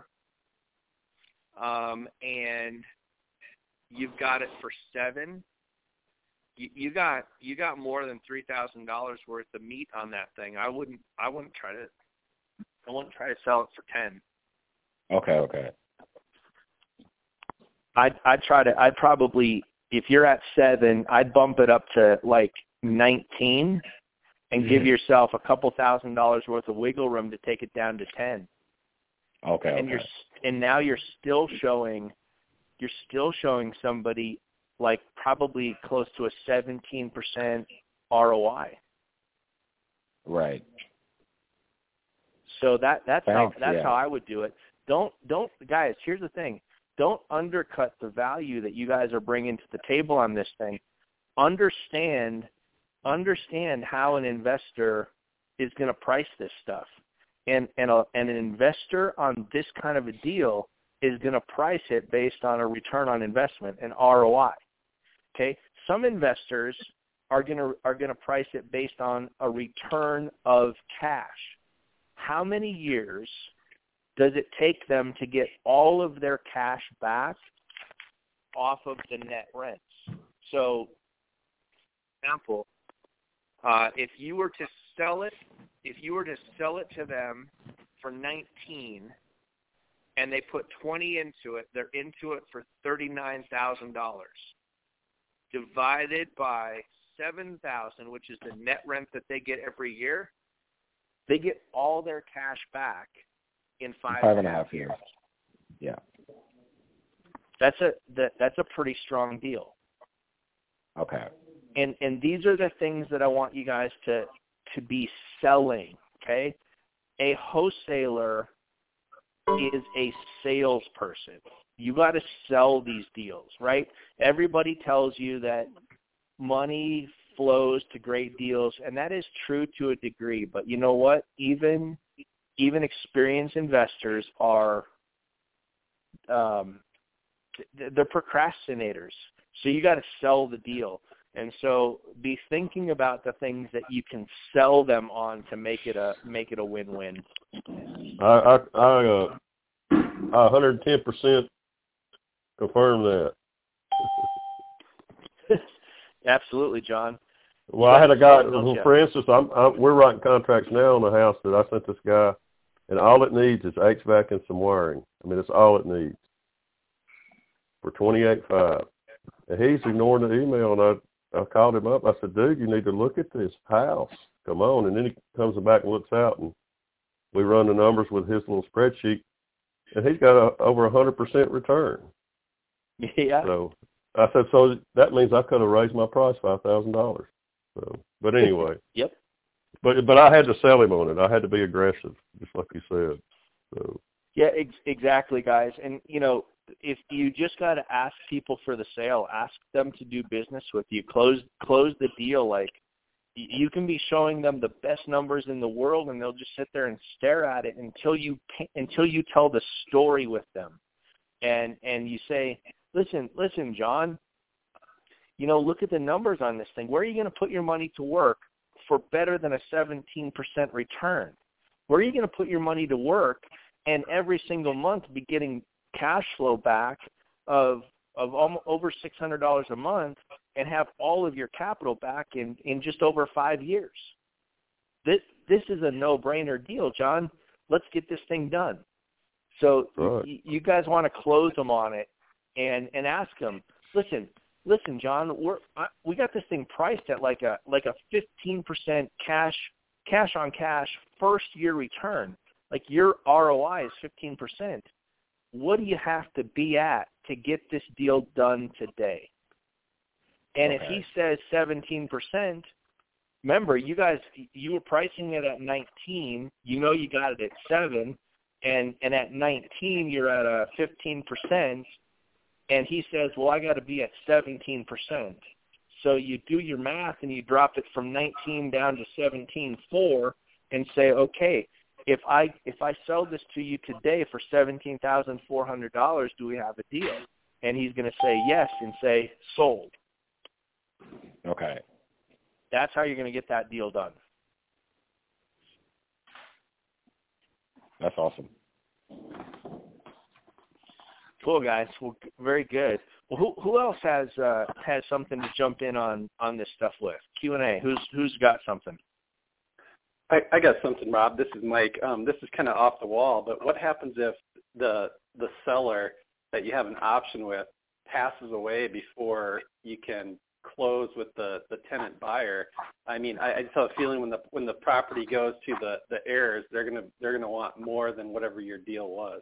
um, and you've got it for seven. You, you got you got more than three thousand dollars worth of meat on that thing. I wouldn't I wouldn't try to I wouldn't try to sell it for ten. Okay, okay. I'd I'd try to. I'd probably, if you're at seven, I'd bump it up to like nineteen, and mm-hmm. give yourself a couple thousand dollars worth of wiggle room to take it down to ten. Okay. And okay. you're and now you're still showing, you're still showing somebody like probably close to a seventeen percent R O I. Right. So that that's Thanks, how that's yeah. how I would do it. Don't don't guys. Here's the thing. Don't undercut the value that you guys are bringing to the table on this thing. Understand, understand how an investor is going to price this stuff, and and, a, and an investor on this kind of a deal is going to price it based on a return on investment, an R O I. Okay, some investors are going to are going to price it based on a return of cash. How many years does it take them to get all of their cash back off of the net rents? So, example, uh, if you were to sell it, if you were to sell it to them for nineteen, and they put twenty into it, they're into it for thirty-nine thousand dollars, divided by seven thousand, which is the net rent that they get every year. They get all their cash back in five, five and a half years. Yeah, that's a that, that's a pretty strong deal. Okay. And and these are the things that I want you guys to to be selling. Okay, a wholesaler is a salesperson. You got to sell these deals, right? Everybody tells you that money flows to great deals, and that is true to a degree. But you know what? Even even experienced investors are um, they're procrastinators. So you got to sell the deal, and so be thinking about the things that you can sell them on to make it a make it a win-win. I I, I uh, I one hundred ten percent confirm that. Absolutely, John. Well, I had a guy, well, for instance, I'm, I'm, we're writing contracts now on the house that I sent this guy, and all it needs is H V A C and some wiring. I mean, that's all it needs for twenty-eight five. And he's ignoring the email, and I, I called him up. I said, dude, you need to look at this house. Come on. And then he comes back and looks out, and we run the numbers with his little spreadsheet, and he's got a, over a one hundred percent return. Yeah. So I said, so that means I could have raised my price five thousand dollars. So, but anyway. Yep. But but I had to sell him on it. I had to be aggressive, just like you said. So. Yeah, ex- exactly, guys. And, you know, if you just got to ask people for the sale, ask them to do business with you, close close the deal. Like, you can be showing them the best numbers in the world, and they'll just sit there and stare at it until you until you tell the story with them. And and you say, listen, listen, John, you know, look at the numbers on this thing. Where are you going to put your money to work for better than a seventeen percent return? Where are you going to put your money to work and every single month be getting cash flow back of of almost over six hundred dollars a month and have all of your capital back in, in just over five years? This this is a no-brainer deal, John. Let's get this thing done. So right. y- you guys want to close them on it and, and ask them, listen, listen, John, we're I, we got this thing priced at like a like a fifteen percent cash cash on cash first year return. Like your R O I is fifteen percent. What do you have to be at to get this deal done today? And okay. if he says seventeen percent, remember, you guys, you were pricing it at nineteen. You know you got it at seven, and and at nineteen you're at a fifteen percent. And he says, well, I got to be at seventeen percent. So you do your math and you drop it from nineteen down to seventeen point four and say, okay, if I if I sell this to you today for seventeen thousand four hundred dollars, do we have a deal? And he's going to say yes and say sold. Okay. That's how you're going to get that deal done. That's awesome. Cool, guys. Well, very good. Well, who who else has uh, has something to jump in on, on this stuff with? Q and A. Who's who's got something? I, I got something, Rob. This is Mike. Um, this is kind of off the wall, but what happens if the the seller that you have an option with passes away before you can close with the, the tenant buyer? I mean, I, I just have a feeling when the when the property goes to the, the heirs, they're gonna they're gonna want more than whatever your deal was.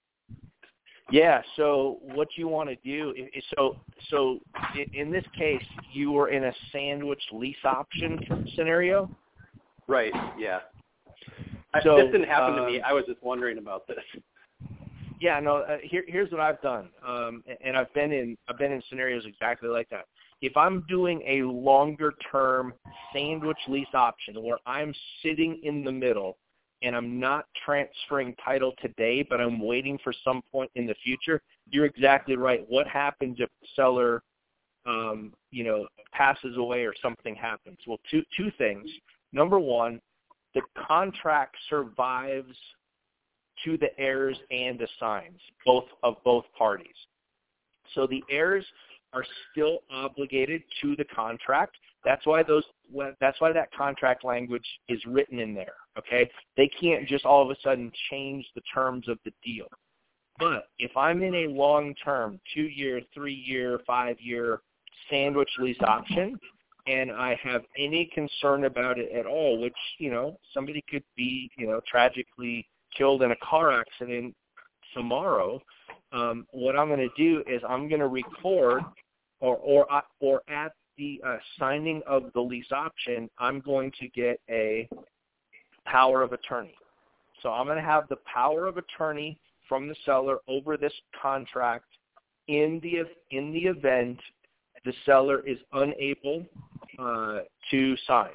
Yeah. So what you want to do is so so in this case, you were in a sandwich lease option scenario. Right. Yeah. So, I, this didn't happen um, to me. I was just wondering about this. Yeah. No. Uh, here, here's what I've done, um, and I've been in I've been in scenarios exactly like that. If I'm doing a longer term sandwich lease option where I'm sitting in the middle and I'm not transferring title today, but I'm waiting for some point in the future, you're exactly right. What happens if the seller, um, you know, passes away or something happens? Well, two two things. Number one, the contract survives to the heirs and assigns, both of both parties. So the heirs are still obligated to the contract. That's why those. That's why that contract language is written in there. Okay, they can't just all of a sudden change the terms of the deal. But if I'm in a long-term, two-year, three-year, five-year sandwich lease option, and I have any concern about it at all, which, you know, somebody could be, you know, tragically killed in a car accident tomorrow, um, what I'm going to do is I'm going to record or or or at the uh, signing of the lease option, I'm going to get a power of attorney. So I'm going to have the power of attorney from the seller over this contract in the in the event the seller is unable uh, to sign.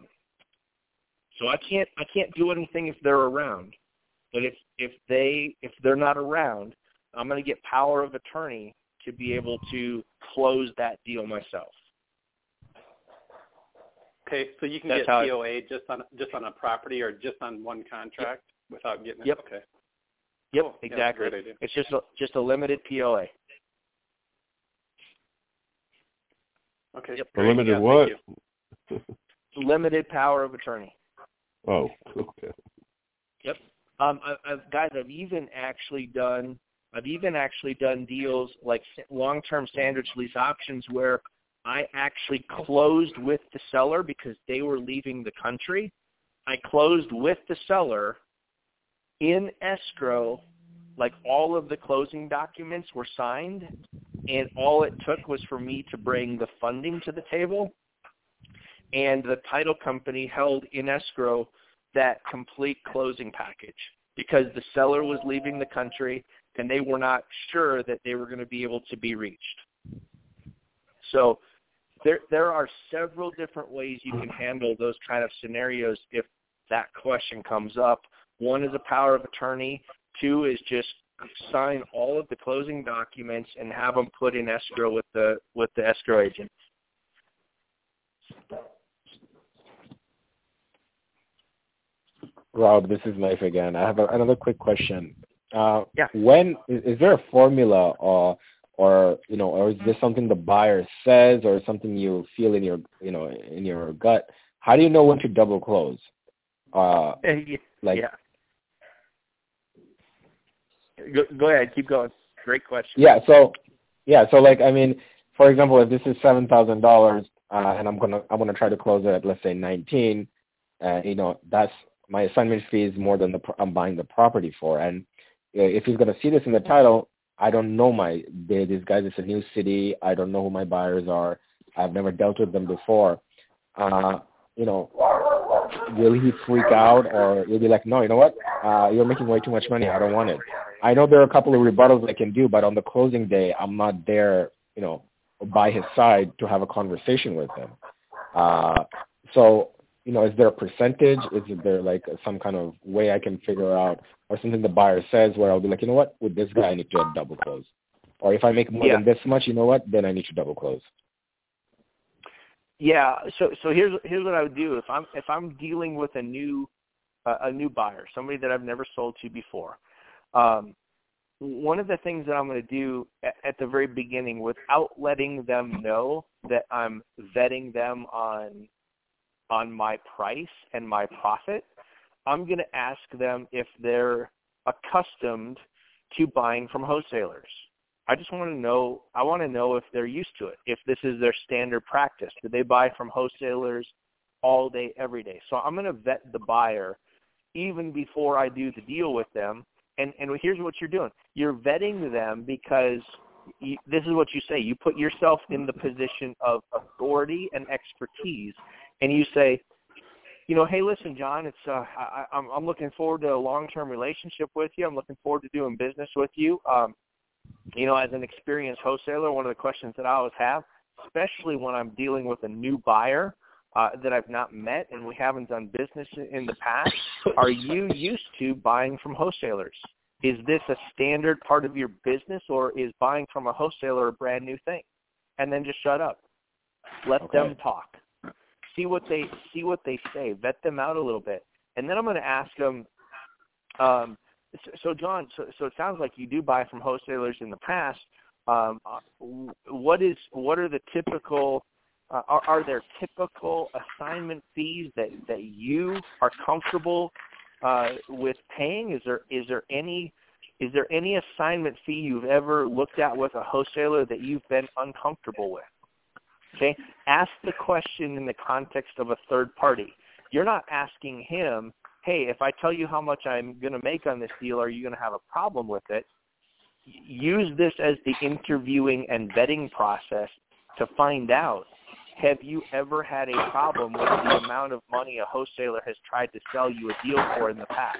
So I can't I can't do anything if they're around. But if if they if they're not around, I'm going to get power of attorney to be able to close that deal myself. Okay, so you can That's get P O A just on just on a property or just on one contract yep. without getting it. Yep. Okay. Yep. Cool. Exactly. Yeah, great idea. It's just a, just a limited P O A. Okay. Yep. A limited yeah, what? Limited power of attorney. Oh. Okay. Yep. Um, I, I've guys, I've even actually done, I've even actually done deals like long-term sandwich lease options where I actually closed with the seller because they were leaving the country. I closed with the seller in escrow, like all of the closing documents were signed, and all it took was for me to bring the funding to the table, and the title company held in escrow that complete closing package because the seller was leaving the country and they were not sure that they were going to be able to be reached. So there there are several different ways you can handle those kind of scenarios if that question comes up. One is a power of attorney. Two is just sign all of the closing documents and have them put in escrow with the with the escrow agent. Rob, this is Life again. I have a, another quick question. Uh, yeah. When is, is there a formula, or or you know, or is this something the buyer says, or something you feel in your you know in your gut? How do you know when to double close? Uh, like, yeah. Go, go ahead, keep going. Great question. Yeah. So, yeah. So, like, I mean, for example, if this is seven thousand dollars, uh, and I'm gonna I'm gonna try to close it at, let's say, nineteen, uh, you know, that's my assignment fee is more than the I'm buying the property for. And if he's going to see this in the title, I don't know my they, these guys. It's a new city. I don't know who my buyers are. I've never dealt with them before. Uh, you know, will he freak out, or he'll be like, no, you know what? Uh, you're making way too much money. I don't want it. I know there are a couple of rebuttals I can do, but on the closing day, I'm not there, you know, by his side to have a conversation with him. Uh, so. You know, is there a percentage? Is there like some kind of way I can figure out, or something the buyer says where I'll be like, you know what, with this guy I need to double close, or if I make more yeah. than this much, you know what, then I need to double close. Yeah. So so here's here's what I would do if I'm if I'm dealing with a new uh, a new buyer, somebody that I've never sold to before. Um, one of the things that I'm going to do at, at the very beginning, without letting them know that I'm vetting them on on my price and my profit, I'm going to ask them if they're accustomed to buying from wholesalers. I just want to know, I want to know if they're used to it, if this is their standard practice. Do they buy from wholesalers all day, every day? So I'm going to vet the buyer even before I do the deal with them. And, and here's what you're doing. You're vetting them because you, this is what you say. You put yourself in the position of authority and expertise, and you say, you know, hey, listen, John, it's uh, I, I'm, I'm looking forward to a long-term relationship with you. I'm looking forward to doing business with you. Um, you know, as an experienced wholesaler, one of the questions that I always have, especially when I'm dealing with a new buyer uh, that I've not met and we haven't done business in the past, are you used to buying from wholesalers? Is this a standard part of your business, or is buying from a wholesaler a brand new thing? And then just shut up. Let Okay. them talk. See what they see what they say. Vet them out a little bit, and then I'm going to ask them. Um, so, so, John, so, so it sounds like you do buy from wholesalers in the past. Um, what is what are the typical? Uh, are, are there typical assignment fees that, that you are comfortable uh, with paying? Is there is there any is there any assignment fee you've ever looked at with a wholesaler that you've been uncomfortable with? Okay, ask the question in the context of a third party. You're not asking him, hey, if I tell you how much I'm going to make on this deal, are you going to have a problem with it? Use this as the interviewing and vetting process to find out, have you ever had a problem with the amount of money a wholesaler has tried to sell you a deal for in the past?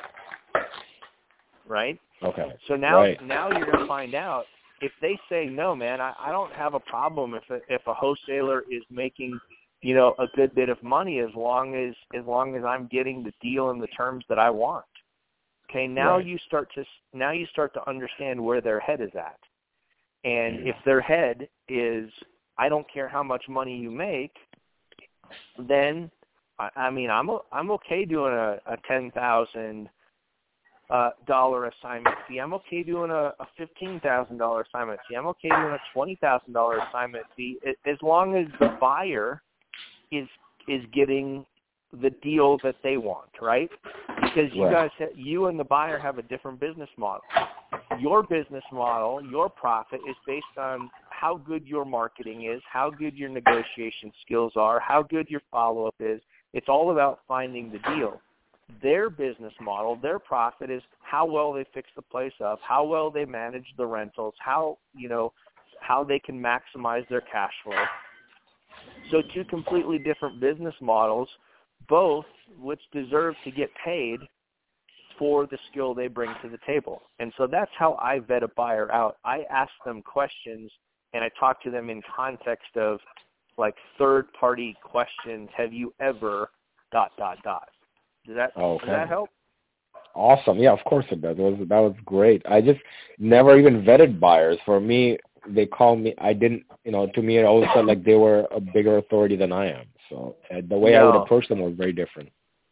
Right? Okay. So now, right. now you're going to find out. If they say, no, man, I, I don't have a problem if a, if a wholesaler is making, you know, a good bit of money as long as as long as I'm getting the deal and the terms that I want. Okay, now Right. you start to now you start to understand where their head is at. And if their head is, I don't care how much money you make, then I, I mean, I'm I'm okay doing a, a ten thousand Uh, dollar assignment fee. I'm okay doing a, a fifteen thousand dollar assignment fee. I'm okay doing a twenty thousand dollar assignment fee, as long as the buyer is is getting the deal that they want, right? Because you Right. guys, you and the buyer have a different business model. Your business model, your profit is based on how good your marketing is, how good your negotiation skills are, how good your follow-up is. It's all about finding the deal. Their business model, their profit is how well they fix the place up, how well they manage the rentals, how, you know, how they can maximize their cash flow. So two completely different business models, both which deserve to get paid for the skill they bring to the table. And so that's how I vet a buyer out. I ask them questions, and I talk to them in context of like third-party questions. Have you ever dot, dot, dot. Does that, Okay. does that help? Awesome. Yeah, of course it does. That was, that was great. I just never even vetted buyers. For me, they call me, I didn't, you know, to me it always felt like they were a bigger authority than I am. So uh, the way No. I would approach them was very different.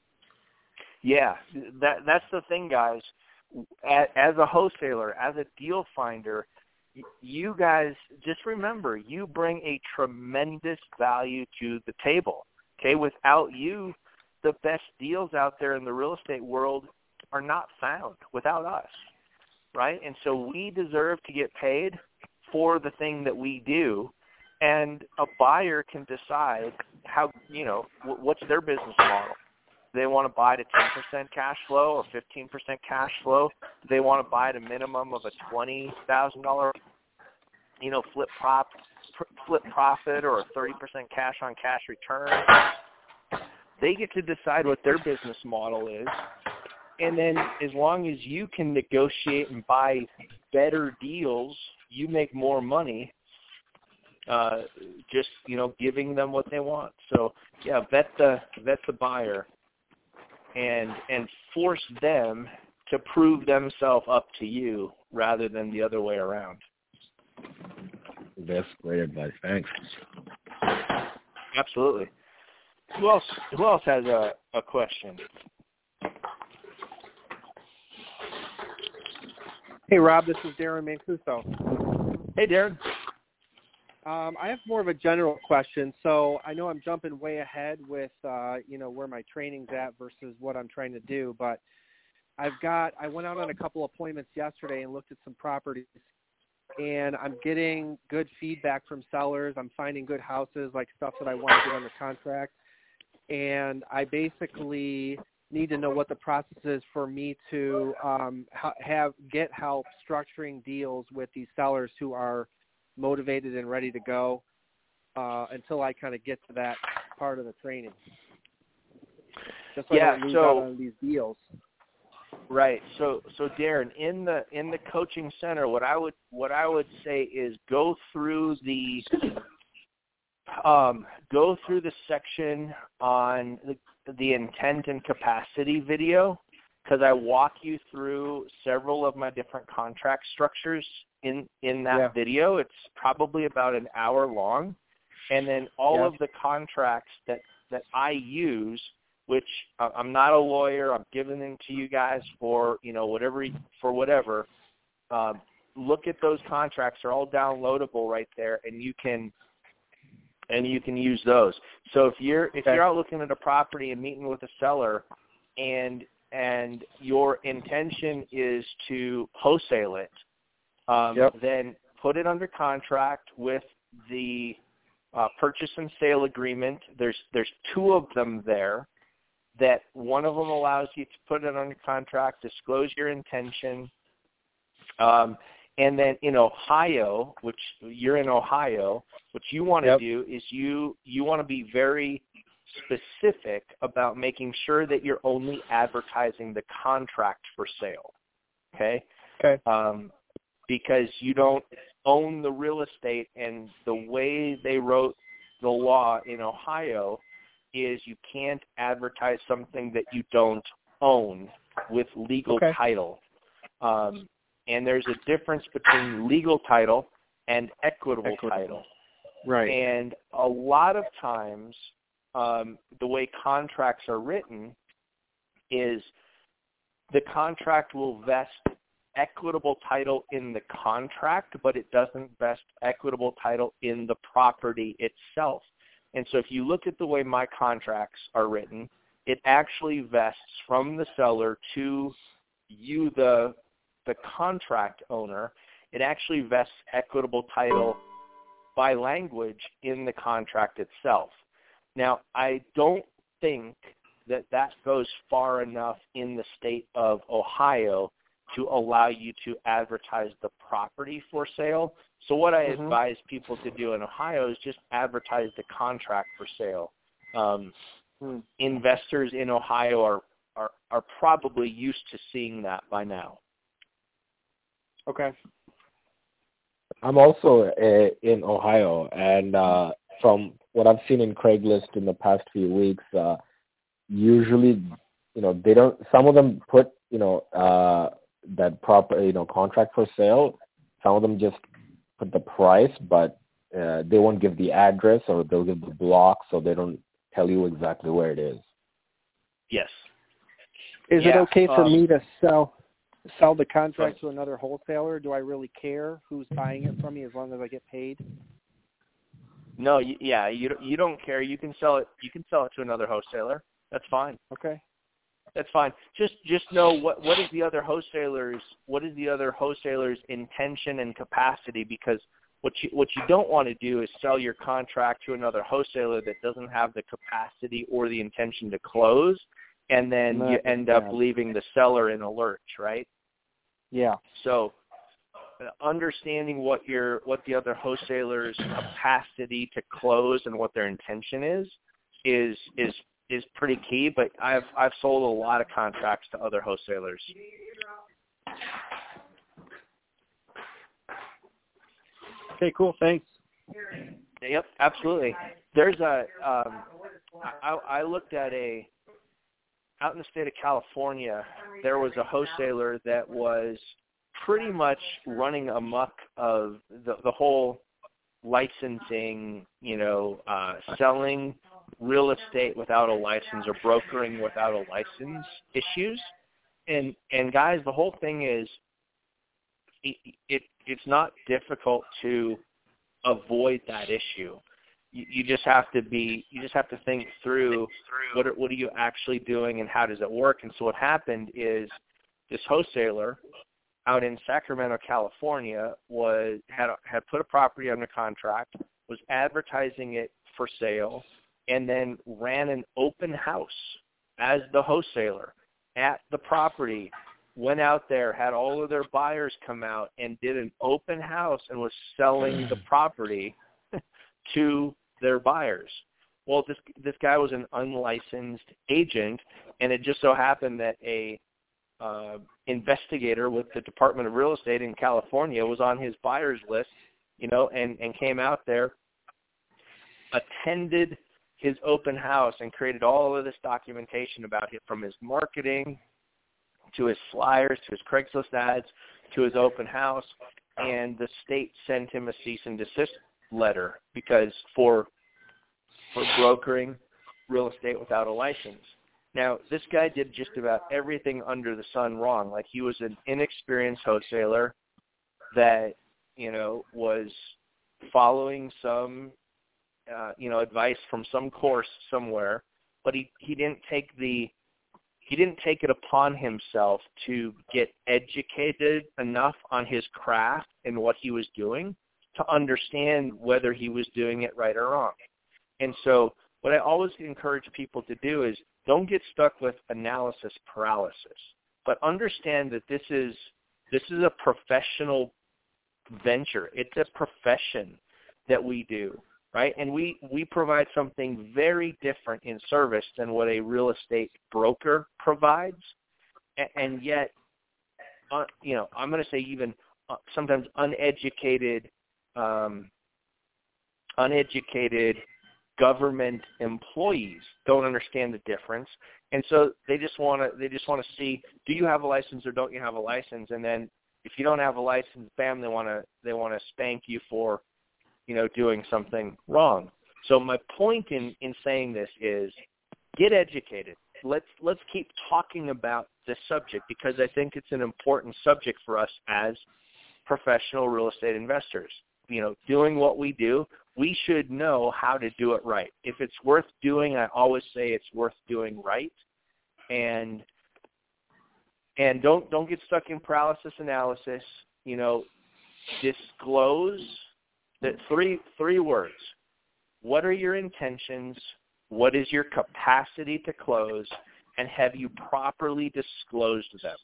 Yeah, that that's the thing, guys. As a wholesaler, as a deal finder, you guys just remember, you bring a tremendous value to the table. Okay, without you, the best deals out there in the real estate world are not found without us, right? And so we deserve to get paid for the thing that we do, and a buyer can decide how, you know, what's their business model. Do they want to buy at a ten percent cash flow or fifteen percent cash flow? Do they want to buy at a minimum of a twenty thousand dollars, you know, flip prop, flip profit, or a thirty percent cash on cash return? They get to decide what their business model is, and then as long as you can negotiate and buy better deals, you make more money. Uh, just you know, giving them what they want. So yeah, vet the vet the buyer, and and force them to prove themselves up to you rather than the other way around. That's great advice. Thanks. Absolutely. Who else? Who else has a, a question? Hey, Rob. This is Darren Mancuso. Hey, Darren. Um, I have more of a general question. So I know I'm jumping way ahead with, uh, you know, where my training's at versus what I'm trying to do. But I've got, I went out on a couple appointments yesterday and looked at some properties, and I'm getting good feedback from sellers. I'm finding good houses, like stuff that I want to get under contract. And I basically need to know what the process is for me to um, ha- have get help structuring deals with these sellers who are motivated and ready to go uh, until I kind of get to that part of the training. Just so yeah, I don't lose so, out on these deals. Right. So, so Darren, in the in the coaching center, what I would what I would say is go through the um, go through the section on the, the intent and capacity video, because I walk you through several of my different contract structures in, in that yeah. video. It's probably about an hour long. And then all yeah. of the contracts that, that I use, which uh, I'm not a lawyer, I'm giving them to you guys for, you know, whatever, for whatever. Um, look at those contracts. They're all downloadable right there, and you can and you can use those. So if you're if okay. you're out looking at a property and meeting with a seller, and and your intention is to wholesale it, um, yep. then put it under contract with the uh, purchase and sale agreement. There's there's two of them there. That one of them allows you to put it under contract, disclose your intention, um, and then in Ohio, which you're in Ohio, what you want to yep. do is you you want to be very specific about making sure that you're only advertising the contract for sale, okay? Okay. Um, because you don't own the real estate, and the way they wrote the law in Ohio is you can't advertise something that you don't own with legal okay. title. Um, and there's a difference between legal title and equitable, equitable. title. Right. And a lot of times um, the way contracts are written is the contract will vest equitable title in the contract, but it doesn't vest equitable title in the property itself. And so if you look at the way my contracts are written, it actually vests from the seller to you, the the contract owner. It actually vests equitable title by language in the contract itself. Now, I don't think that that goes far enough in the state of Ohio to allow you to advertise the property for sale. So what I mm-hmm. advise people to do in Ohio is just advertise the contract for sale. Um, hmm. Investors in Ohio are, are, are probably used to seeing that by now. Okay. I'm also uh, in Ohio, and uh, from what I've seen in Craigslist in the past few weeks, uh, usually, you know, they don't. Some of them put, you know, uh, that proper, you know, contract for sale. Some of them just put the price, but uh, they won't give the address, or they'll give the block, so they don't tell you exactly where it is. Yes. Is yeah, it okay for um, me to sell sell the contract to another wholesaler? Do I really care who's buying it from me as long as I get paid? No, you, yeah, you you don't care. You can sell it. You can sell it to another wholesaler. That's fine. Okay. That's fine. Just just know what what is the other wholesalers what is the other wholesaler's intention and capacity, because what you what you don't want to do is sell your contract to another wholesaler that doesn't have the capacity or the intention to close, and then no, you end up bad. leaving the seller in a lurch, right? Yeah. So uh, understanding what your what the other wholesaler's capacity to close and what their intention is is is is pretty key. But I've I've sold a lot of contracts to other wholesalers. Okay, cool. Thanks. Yep, absolutely. There's a um, I, I looked at a out in the state of California. There was a wholesaler that was pretty much running amok of the the whole licensing, you know, uh, selling real estate without a license or brokering without a license issues. And and guys, the whole thing is it, it it's not difficult to avoid that issue. You, you just have to be, you just have to think through what are, what are you actually doing and how does it work. And so what happened is this wholesaler out in Sacramento, California, was had had put a property under contract, was advertising it for sale, and then ran an open house as the wholesaler at the property, went out there, had all of their buyers come out, and did an open house and was selling the property to their buyers. Well, this this guy was an unlicensed agent, and it just so happened that a uh, investigator with the Department of Real Estate in California was on his buyers list, you know, and, and came out there, attended his open house, and created all of this documentation about it, from his marketing to his flyers, to his Craigslist ads, to his open house, and the state sent him a cease and desist letter because for for brokering real estate without a license. Now, this guy did just about everything under the sun wrong. Like, he was an inexperienced wholesaler that, you know, was following some, uh, you know, advice from some course somewhere, but he, he didn't take the He didn't take it upon himself to get educated enough on his craft and what he was doing to understand whether he was doing it right or wrong. And so what I always encourage people to do is don't get stuck with analysis paralysis, but understand that this is this is a professional venture. It's a profession that we do, right? And we, we provide something very different in service than what a real estate broker provides. And, and yet, uh, you know, I'm going to say even uh, sometimes uneducated, um, uneducated government employees don't understand the difference. And so they just want to, they just want to see, do you have a license or don't you have a license? And then if you don't have a license, bam, they want to, they want to spank you for, you know, doing something wrong. So my point in, in saying this is get educated. Let's let's keep talking about this subject because I think it's an important subject for us as professional real estate investors. You know, doing what we do, we should know how to do it right. If it's worth doing, I always say it's worth doing right. And and don't don't get stuck in paralysis analysis. You know, disclose. The three three words. What are your intentions? What is your capacity to close? And have you properly disclosed them?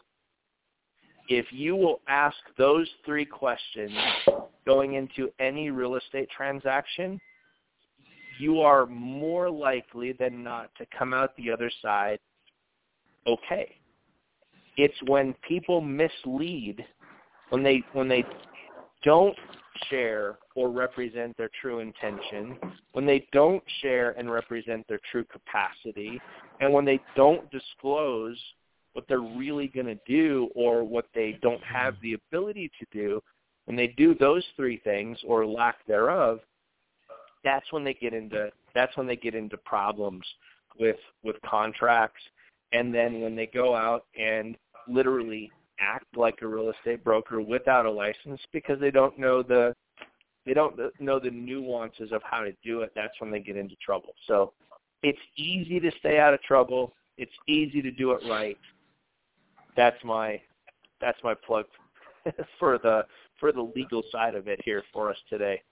If you will ask those three questions going into any real estate transaction, you are more likely than not to come out the other side okay. It's when people mislead, when they when they don't share or represent their true intention, when they don't share and represent their true capacity, and when they don't disclose what they're really going to do or what they don't have the ability to do, when they do those three things or lack thereof, that's when they get into that's when they get into problems with with contracts. And then when they go out and literally act like a real estate broker without a license because they don't know the they don't know the nuances of how to do it, that's when they get into trouble. So it's easy to stay out of trouble. It's easy to do it right. That's my that's my plug for the for the legal side of it here for us today.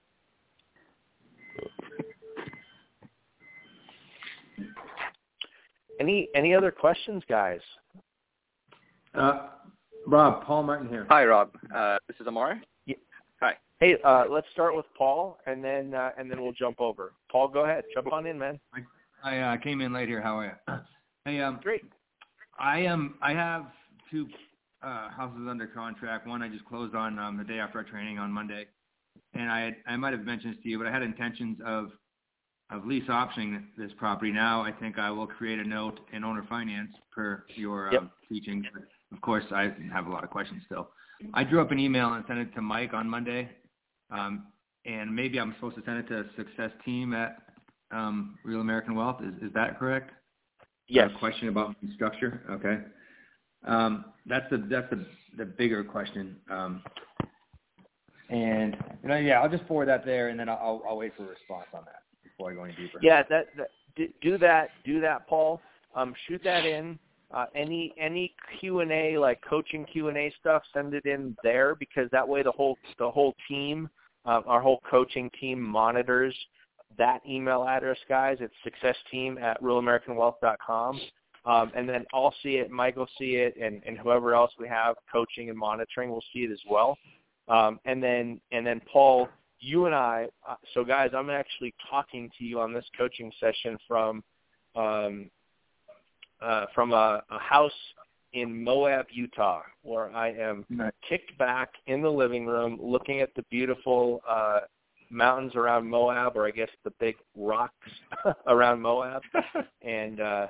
Any any other questions, guys? Uh, Rob, Paul Martin here. Hi, Rob. Uh, this is Amar. Yeah. Hi. Hey, uh, let's start with Paul, and then uh, and then we'll jump over. Paul, go ahead. Jump on in, man. I, I uh, came in late here. How are you? Hey, um, Great. I um I have two uh, houses under contract. One I just closed on um, the day after our training on Monday, and I had, I might have mentioned this to you, but I had intentions of of lease optioning this property. Now I think I will create a note in owner finance per your Yep. um, teaching. But of course, I have a lot of questions still. I drew up an email and sent it to Mike on Monday, um, and maybe I'm supposed to send it to Success Team at um, Real American Wealth. Is is that correct? Yes. A question about the structure. Okay. Um, that's the that's the the bigger question. Um, And you know, yeah, I'll just forward that there, and then I'll I'll wait for a response on that before I go any deeper. Yeah, that, that do that, do that, Paul. Um, shoot that in. Uh, any any Q and A, like coaching Q and A stuff, send it in there, because that way the whole the whole team, uh, our whole coaching team monitors that email address, guys. It's successteam at rural american wealth dot com. Um, and then I'll see it, Mike will see it, and, and whoever else we have coaching and monitoring will see it as well. Um, and then and then Paul, you and I, uh, so guys, I'm actually talking to you on this coaching session from um, uh, from a, a house in Moab, Utah, where I am nice. kicked back in the living room looking at the beautiful uh, mountains around Moab, or I guess the big rocks around Moab. and uh,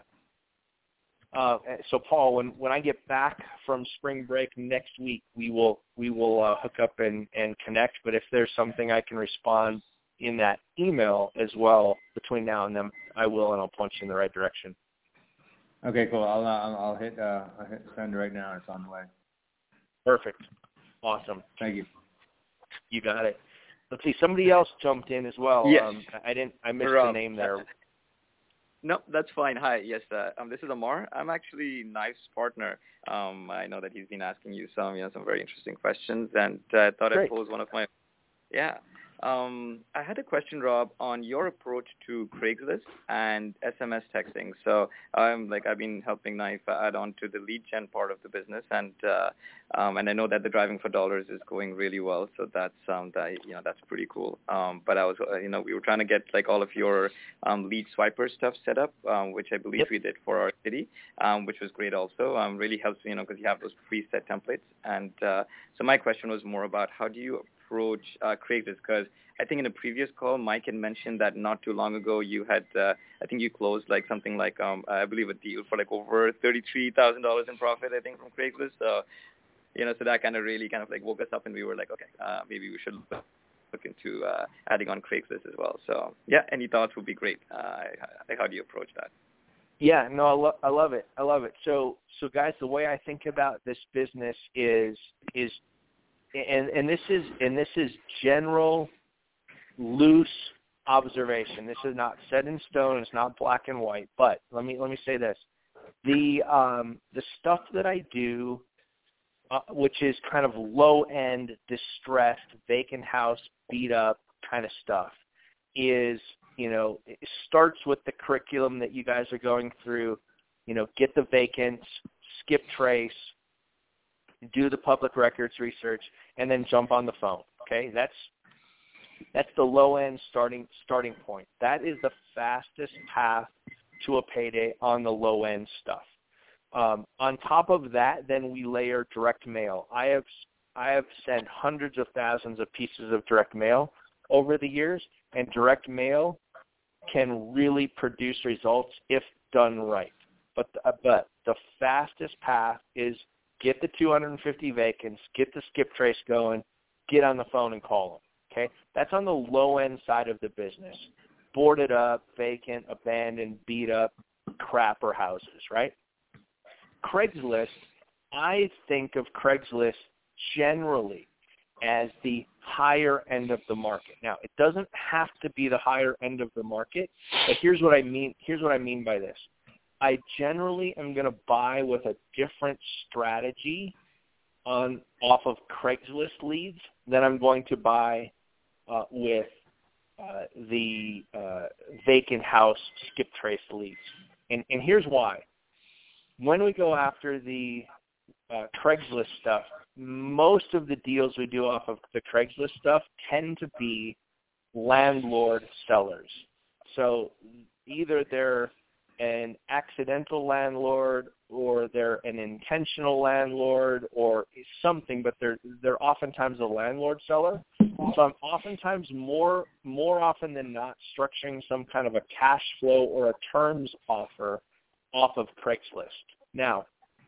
uh, so, Paul, when, when I get back from spring break next week, we will we will uh, hook up and, and connect. But if there's something I can respond in that email as well between now and then, I will, and I'll point you in the right direction. Okay, cool. I'll uh, I'll hit uh, I'll hit send right now. It's on the way. Perfect. Awesome. Thank you. You got it. Let's see. Somebody else jumped in as well. Yes. Um, I didn't. I missed Rob. the name there. No, that's fine. Hi. Yes, uh, um, this is Amar. I'm actually Knife's partner. Um, I know that he's been asking you some, you know, some very interesting questions, and uh, I thought Great. I'd pose one of my. Yeah. Um, I had a question, Rob, on your approach to Craigslist and S M S texting. So, um, like I've been helping Knife add on to the lead gen part of the business, and uh, um, and I know that the driving for dollars is going really well. So that's um, that you know that's pretty cool. Um, but I was, uh, you know, we were trying to get like all of your um, lead swiper stuff set up, um, which I believe Yep. we did for our city, um, which was great also. Um, really helps, you know, because you have those preset templates. And uh, so my question was more about how do you approach uh, Craigslist, because I think in a previous call, Mike had mentioned that not too long ago you had, uh, I think you closed like something like, um, I believe a deal for like over thirty-three thousand dollars in profit, I think, from Craigslist. So, you know, so that kind of really kind of like woke us up, and we were like, okay, uh, maybe we should look into uh, adding on Craigslist as well. So, yeah, any thoughts would be great. Uh, like, how do you approach that? Yeah, no, I, lo- I love it. I love it. So, so guys, the way I think about this business is is, and and this is and this is general, loose observation. This is not set in stone. It's not black and white. But let me let me say this: the um, the stuff that I do, uh, which is kind of low end, distressed, vacant house, beat up kind of stuff, is, you know, it starts with the curriculum that you guys are going through. You know, get the vacants, skip trace, do the public records research, and then jump on the phone. Okay, that's that's the low end starting starting point. That is the fastest path to a payday on the low end stuff. Um, on top of that, then we layer direct mail. I have I have sent hundreds of thousands of pieces of direct mail over the years, and direct mail can really produce results if done right. But the, but the fastest path is get the two hundred fifty vacants, get the skip trace going, get on the phone and call them. Okay, that's on the low end side of the business. Boarded up, vacant, abandoned, beat up, crapper houses, right? Craigslist, I think of Craigslist generally as the higher end of the market. Now, it doesn't have to be the higher end of the market, but here's what I mean. Here's what I mean by this. I generally am going to buy with a different strategy on off of Craigslist leads than I'm going to buy uh, with uh, the uh, vacant house skip trace leads. And, and here's why. When we go after the uh, Craigslist stuff, most of the deals we do off of the Craigslist stuff tend to be landlord sellers. So either they're an accidental landlord or they're an intentional landlord or something, but they're they're oftentimes a landlord seller. So I'm oftentimes more more often than not structuring some kind of a cash flow or a terms offer off of Craigslist. Now,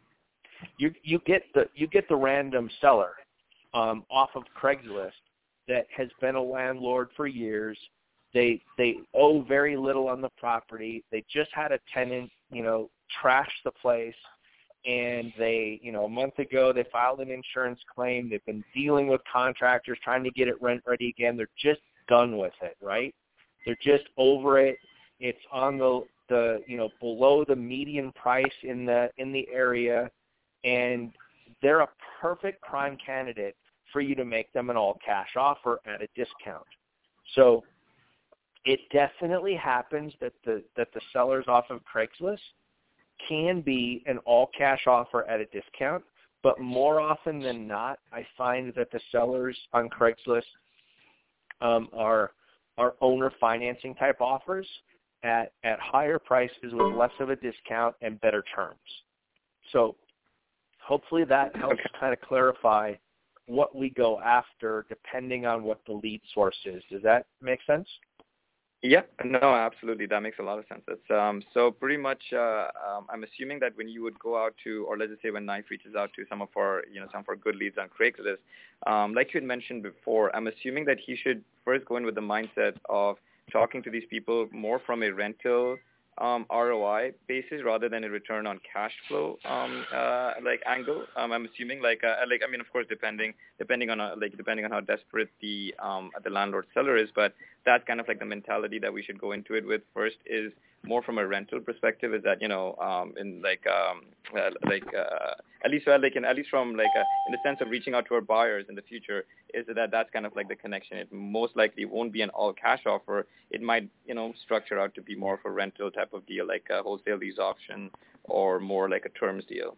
you you get the you get the random seller um, off of Craigslist that has been a landlord for years. They they owe very little on the property. They just had a tenant, you know, trash the place, and they, you know, a month ago they filed an insurance claim. They've been dealing with contractors trying to get it rent ready again. They're just done with it, right? They're just over it. It's on the the you know below the median price in the in the area, and they're a perfect prime candidate for you to make them an all cash offer at a discount. So it definitely happens that the that the sellers off of Craigslist can be an all cash offer at a discount, but more often than not, I find that the sellers on Craigslist um, are are owner financing type offers at, at higher prices with less of a discount and better terms. So hopefully that helps Okay. kind of clarify what we go after depending on what the lead source is. Does that make sense? Yeah, no, absolutely. That makes a lot of sense. It's, um, so pretty much, uh, um, I'm assuming that when you would go out to, or let's just say when Knife reaches out to some of our, you know, some of our good leads on Craigslist, um, like you had mentioned before, I'm assuming that he should first go in with the mindset of talking to these people more from a rental um, R O I basis rather than a return on cash flow um, uh, like angle. Um, I'm assuming like uh, like I mean of course depending depending on uh, like depending on how desperate the um, the landlord seller is, but that's kind of like the mentality that we should go into it with first is more from a rental perspective is that you know um, in like um, uh, like uh, at least uh, like in, at least from like uh, in the sense of reaching out to our buyers in the future is that that's kind of like the connection. It most likely won't be an all cash offer. It might you know structure out to be more of a rental type of deal like a wholesale lease option or more like a terms deal.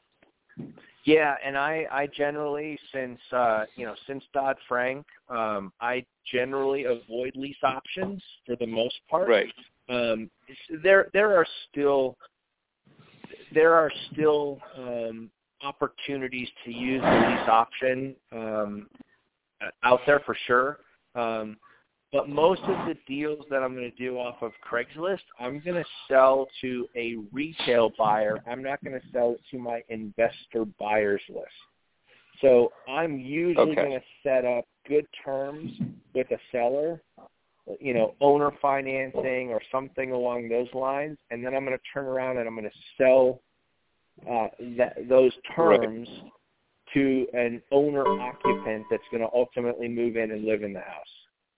Yeah, and I, I generally, since uh, you know, since Dodd-Frank, um, I generally avoid lease options for the most part. Right. Um, there, there are still, there are still um, opportunities to use the lease option um, out there for sure. Um, but most of the deals that I'm going to do off of Craigslist, I'm going to sell to a retail buyer. I'm not going to sell it to my investor buyers list. So I'm usually Okay. going to set up good terms with a seller, you know, owner financing or something along those lines, and then I'm going to turn around and I'm going to sell uh, that, those terms right. to an owner occupant that's going to ultimately move in and live in the house.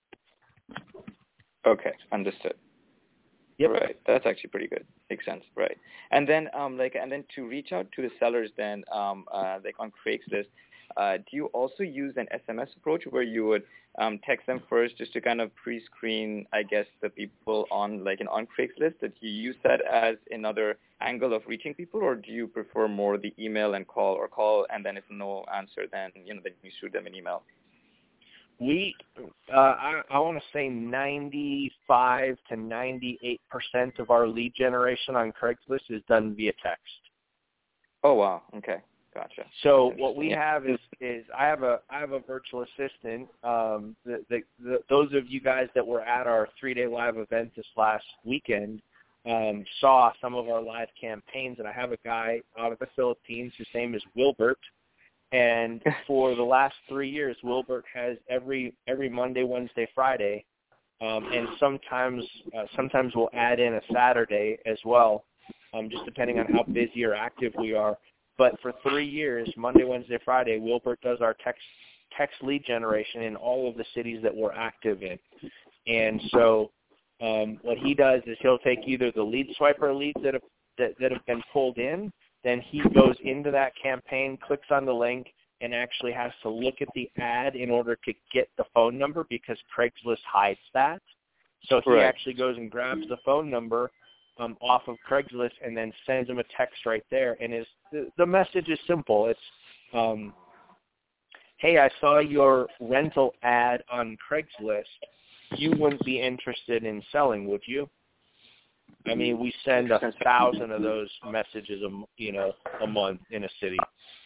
Okay, understood. Yep. Right, that's actually pretty good. Makes sense, right? And then, um, like, and then to reach out to the sellers, then, um, uh, like on Craigslist, uh, do you also use an S M S approach where you would um, text them first just to kind of pre-screen, I guess, the people on like in on Craigslist? Did you use that as another angle of reaching people, or do you prefer more the email and call, or call and then if no answer, then you know then you shoot them an email? We, uh, I, I want to say ninety-five to ninety-eight percent of our lead generation on Craigslist is done via text. Oh wow, okay, gotcha. So what we have is, is I have a I have a virtual assistant. Um, the, the, the, those of you guys that were at our three-day live event this last weekend um, saw some of our live campaigns, and I have a guy out of the Philippines whose name is Wilbert. And for the last three years, Wilbert has every every Monday, Wednesday, Friday, um, and sometimes uh, sometimes we'll add in a Saturday as well, um, just depending on how busy or active we are. But for three years, Monday, Wednesday, Friday, Wilbert does our text text lead generation in all of the cities that we're active in. And so um, what he does is he'll take either the lead swiper leads that have that, that have been pulled in. Then he goes into that campaign, clicks on the link, and actually has to look at the ad in order to get the phone number because Craigslist hides that. So he right. actually goes and grabs the phone number um, off of Craigslist and then sends him a text right there. And his, the, the message is simple. It's, um, hey, I saw your rental ad on Craigslist. You wouldn't be interested in selling, would you? I mean, we send a thousand of those messages, a, you know, a month in a city.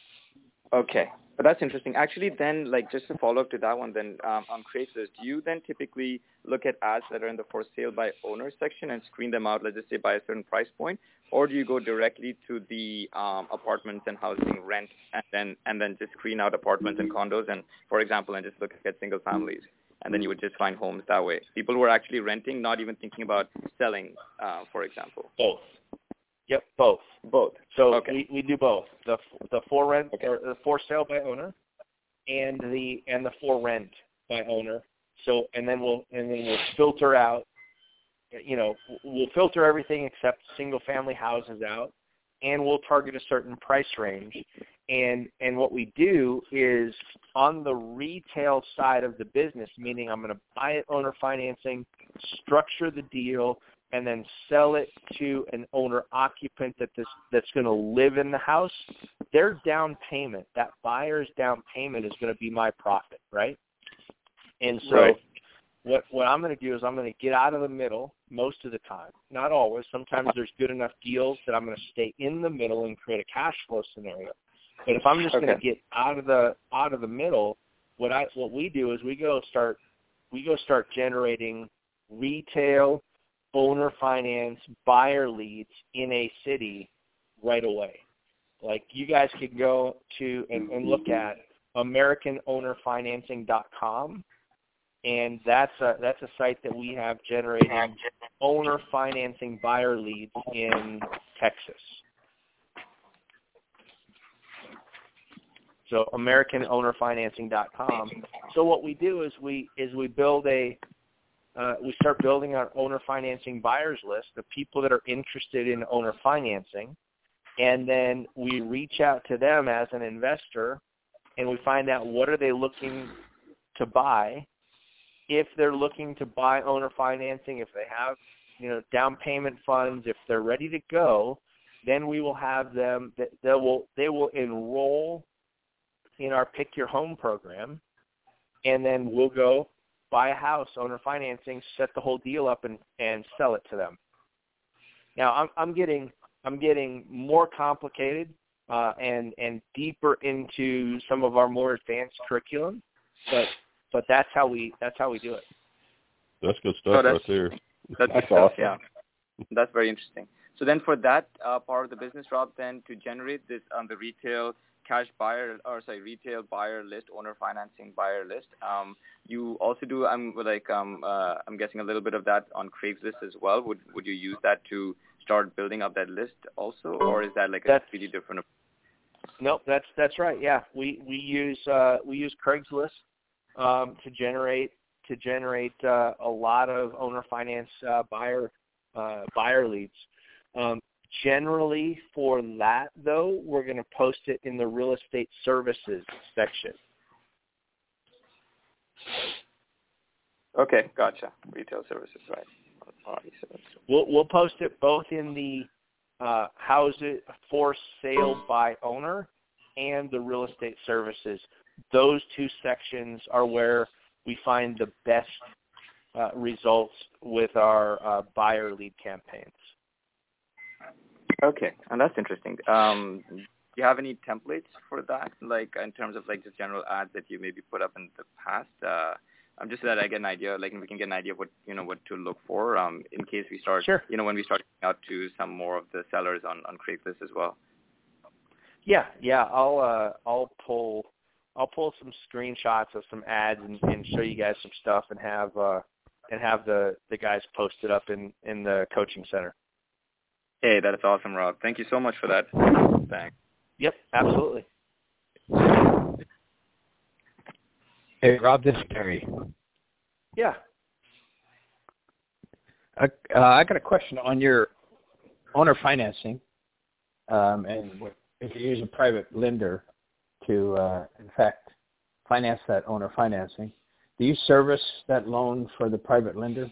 Okay, but that's interesting. Actually, then, like, just to follow up to that one, then um, on Craigslist, do you then typically look at ads that are in the for sale by owner section and screen them out, let's just say, by a certain price point, or do you go directly to the um, apartments and housing rent and then and then just screen out apartments and condos and, for example, and just look at single families? And then you would just find homes that way. People who are actually renting, not even thinking about selling, uh, for example. Both. Yep, both. Both. So okay. we, we do both the the for rent Okay. or the for sale by owner, and the and the for rent by owner. So and then we'll and then we'll filter out, you know, we'll filter everything except single family houses out, and we'll target a certain price range. And and what we do is on the retail side of the business, meaning I'm going to buy it owner financing, structure the deal, and then sell it to an owner occupant that this, that's going to live in the house. Their down payment, that buyer's down payment, is going to be my profit, right? And so right. what what I'm going to do is I'm going to get out of the middle most of the time. Not always. Sometimes there's good enough deals that I'm going to stay in the middle and create a cash flow scenario. But if I'm just okay. going to get out of the out of the middle, what I what we do is we go start we go start generating retail owner finance buyer leads in a city right away. Like you guys could go to and, and look at American Owner Financing dot com, and that's a that's a site that we have generating owner financing buyer leads in Texas. So American Owner Financing dot com. So what we do is we is we build a uh, we start building our owner financing buyers list of people that are interested in owner financing, and then we reach out to them as an investor, and we find out what are they looking to buy. If they're looking to buy owner financing, if they have, you know, down payment funds, if they're ready to go, then we will have them. They will they will enroll in our Pick Your Home program, and then we'll go buy a house, owner financing, set the whole deal up, and, and sell it to them. Now, I'm, I'm getting I'm getting more complicated uh, and and deeper into some of our more advanced curriculum, but but that's how we that's how we do it. That's good stuff so right there. That's, that's awesome. Yeah, that's very interesting. So then, for that uh, part of the business, Rob, then to generate this on um, the retail cash buyer or sorry retail buyer list, owner financing buyer list, um, you also do I'm like um uh, I'm guessing a little bit of that on Craigslist as well. Would would you use that to start building up that list also, or is that like a that's, completely different? Nope, that's that's right. Yeah, we we use uh, we use Craigslist um, to generate to generate uh, a lot of owner finance uh, buyer uh, buyer leads. Um, Generally, for that, though, we're going to post it in the real estate services section. Okay, gotcha. Retail services, right. We'll, we'll post it both in the uh, house it for sale by owner and the real estate services. Those two sections are where we find the best uh, results with our uh, buyer lead campaigns. Okay, and that's interesting. Um, do you have any templates for that, like in terms of like just general ads that you maybe put up in the past? Uh, I'm just so that I get an idea, like we can get an idea of what you know what to look for, um, in case we start, sure. you know, when we start out to some more of the sellers on, on Craigslist as well. Yeah, yeah, I'll uh, I'll pull I'll pull some screenshots of some ads and, and show you guys some stuff and have uh, and have the, the guys post it up in, in the coaching center. Hey, that's awesome, Rob. Thank you so much for that. Thanks. Yep, absolutely. Hey, Rob, this is Gary. Yeah. Uh, uh, I got a question on your owner financing, um, and if you use a private lender to, uh, in fact, finance that owner financing, do you service that loan for the private lender?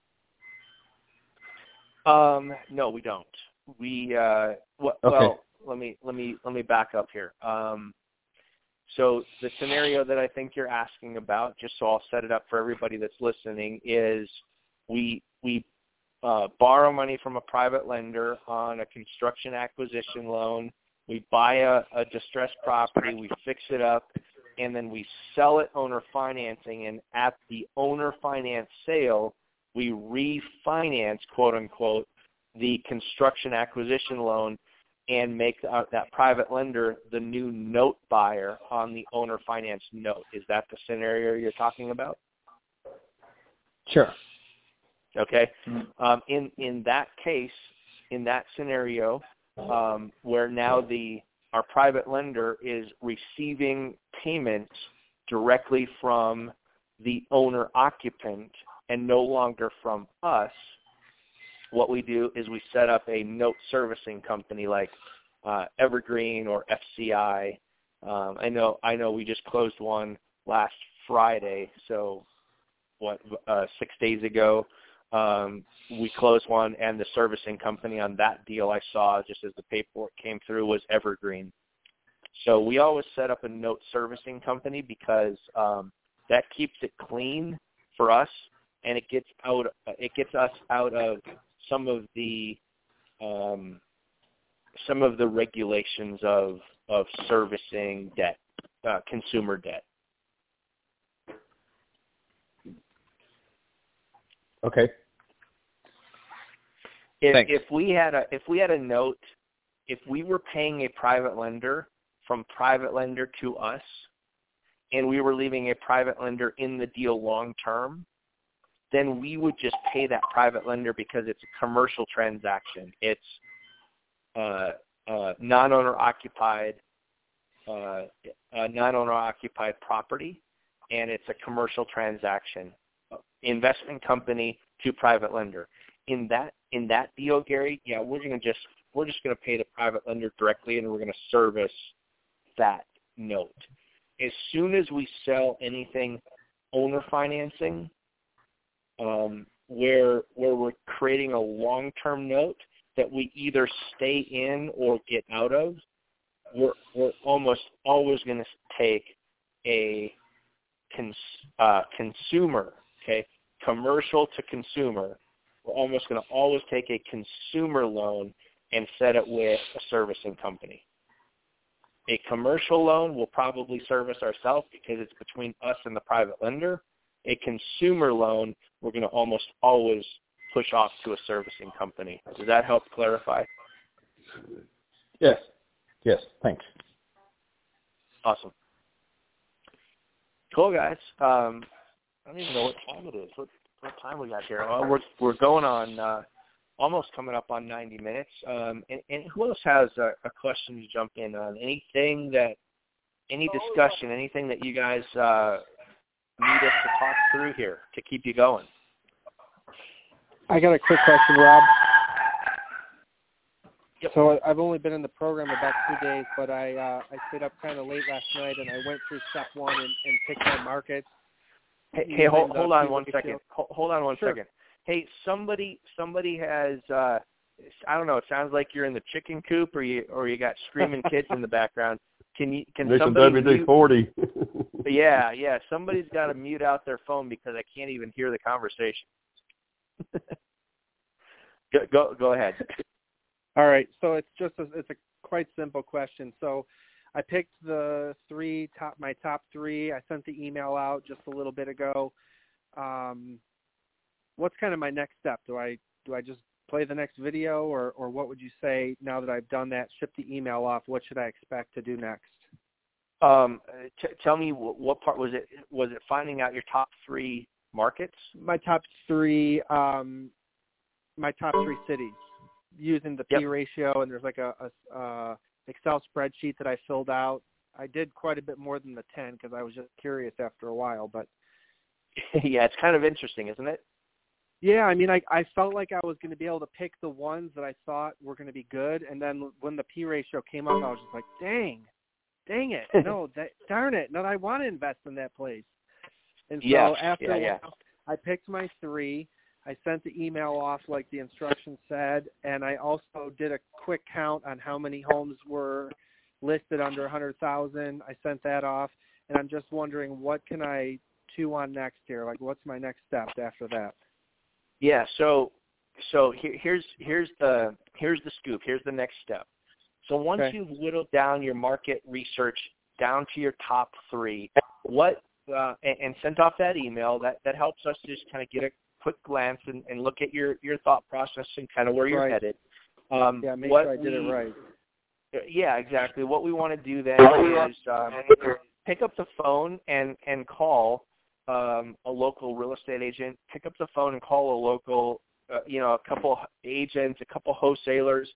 Um, no, we don't. We uh, well, okay. well, let me let me let me back up here. Um, so the scenario that I think you're asking about, just so I'll set it up for everybody that's listening, is we we uh, borrow money from a private lender on a construction acquisition loan. We buy a, a distressed property, we fix it up, and then we sell it owner financing. And at the owner finance sale, we refinance, quote unquote, the construction acquisition loan and make uh, that private lender the new note buyer on the owner finance note. Is that the scenario you're talking about? Sure. Okay. Mm-hmm. Um, in in that case, in that scenario, um, where now the our private lender is receiving payments directly from the owner occupant and no longer from us. What we do is we set up a note servicing company like uh, Evergreen or F C I. Um, I know I know we just closed one last Friday, so what uh, six days ago um, we closed one, and the servicing company on that deal I saw just as the paperwork came through was Evergreen. So we always set up a note servicing company because um, that keeps it clean for us, and it gets out it gets us out of some of the um, some of the regulations of of servicing debt, uh, consumer debt. Okay. If, Thanks. if we had a if we had a note, if we were paying a private lender from private lender to us, and we were leaving a private lender in the deal long term, then we would just pay that private lender because it's a commercial transaction. It's uh, uh, non-owner occupied, uh, uh, non-owner occupied property, and it's a commercial transaction. Investment company to private lender. In that in that deal, Gary, yeah, we're gonna just we're just gonna pay the private lender directly, and we're gonna service that note. As soon as we sell anything owner financing, um, where where we're creating a long-term note that we either stay in or get out of, we're we're almost always going to take a cons, uh, consumer, okay, commercial to consumer. We're almost going to always take a consumer loan and set it with a servicing company. A commercial loan we'll probably service ourselves because it's between us and the private lender. A consumer loan we're going to almost always push off to a servicing company. Does that help clarify? Yes. Yes. Thanks. Awesome. Cool, guys. Um, I don't even know what time it is. What, what time we got here? Well, we're we're going on uh, almost coming up on ninety minutes. Um, and, and who else has a, a question to jump in on? Anything that, any discussion, anything that you guys uh, need us to talk through here to keep you going? I got a quick question, Rob. Yep. So I've only been in the program about two days, but I uh, I stayed up kind of late last night, and I went through step one and, and picked my markets. Hey, hey hold, hold on one ratio. second. Hold, hold on one Sure. second. Hey, somebody somebody has uh, I don't know. It sounds like you're in the chicken coop, or you or you got screaming kids in the background. Can you can Mission somebody W D forty. Yeah, yeah. Somebody's got to mute out their phone because I can't even hear the conversation. go, go go ahead. All right. So it's just a, it's a quite simple question. So I picked the three top my top three. I sent the email out just a little bit ago. Um, what's kind of my next step? Do I do I just play the next video, or or what would you say now that I've done that? Ship the email off. What should I expect to do next? Um, t- tell me what, what part was it? Was it finding out your top three markets? My top three, um, my top three cities, using the Yep. P ratio, and there's like a, a uh, Excel spreadsheet that I filled out. I did quite a bit more than the ten because I was just curious after a while. But Yeah, it's kind of interesting, isn't it? yeah, I mean, I I felt like I was going to be able to pick the ones that I thought were going to be good, and then when the P ratio came up, I was just like, dang. Dang it! No, that, darn it! No, I want to invest in that place. And so Yeah, after yeah, a yeah. while, I picked my three. I sent the email off like the instructions said, and I also did a quick count on how many homes were listed under one hundred thousand. I sent that off, and I'm just wondering what can I chew on next here? Like, what's my next step after that? Yeah. So so here, here's here's the here's the scoop. Here's the next step. So once Okay. you've whittled down your market research down to your top three, what uh, and, and sent off that email, that, that helps us just kind of get a quick glance and, and look at your, your thought process and kind of where you're Right. headed. Um, Yeah, make what sure I did we, it right. Yeah, exactly. What we want to do then is um, pick up the phone and, and call um, a local real estate agent. Pick up the phone and call a local, uh, you know, a couple agents, a couple wholesalers,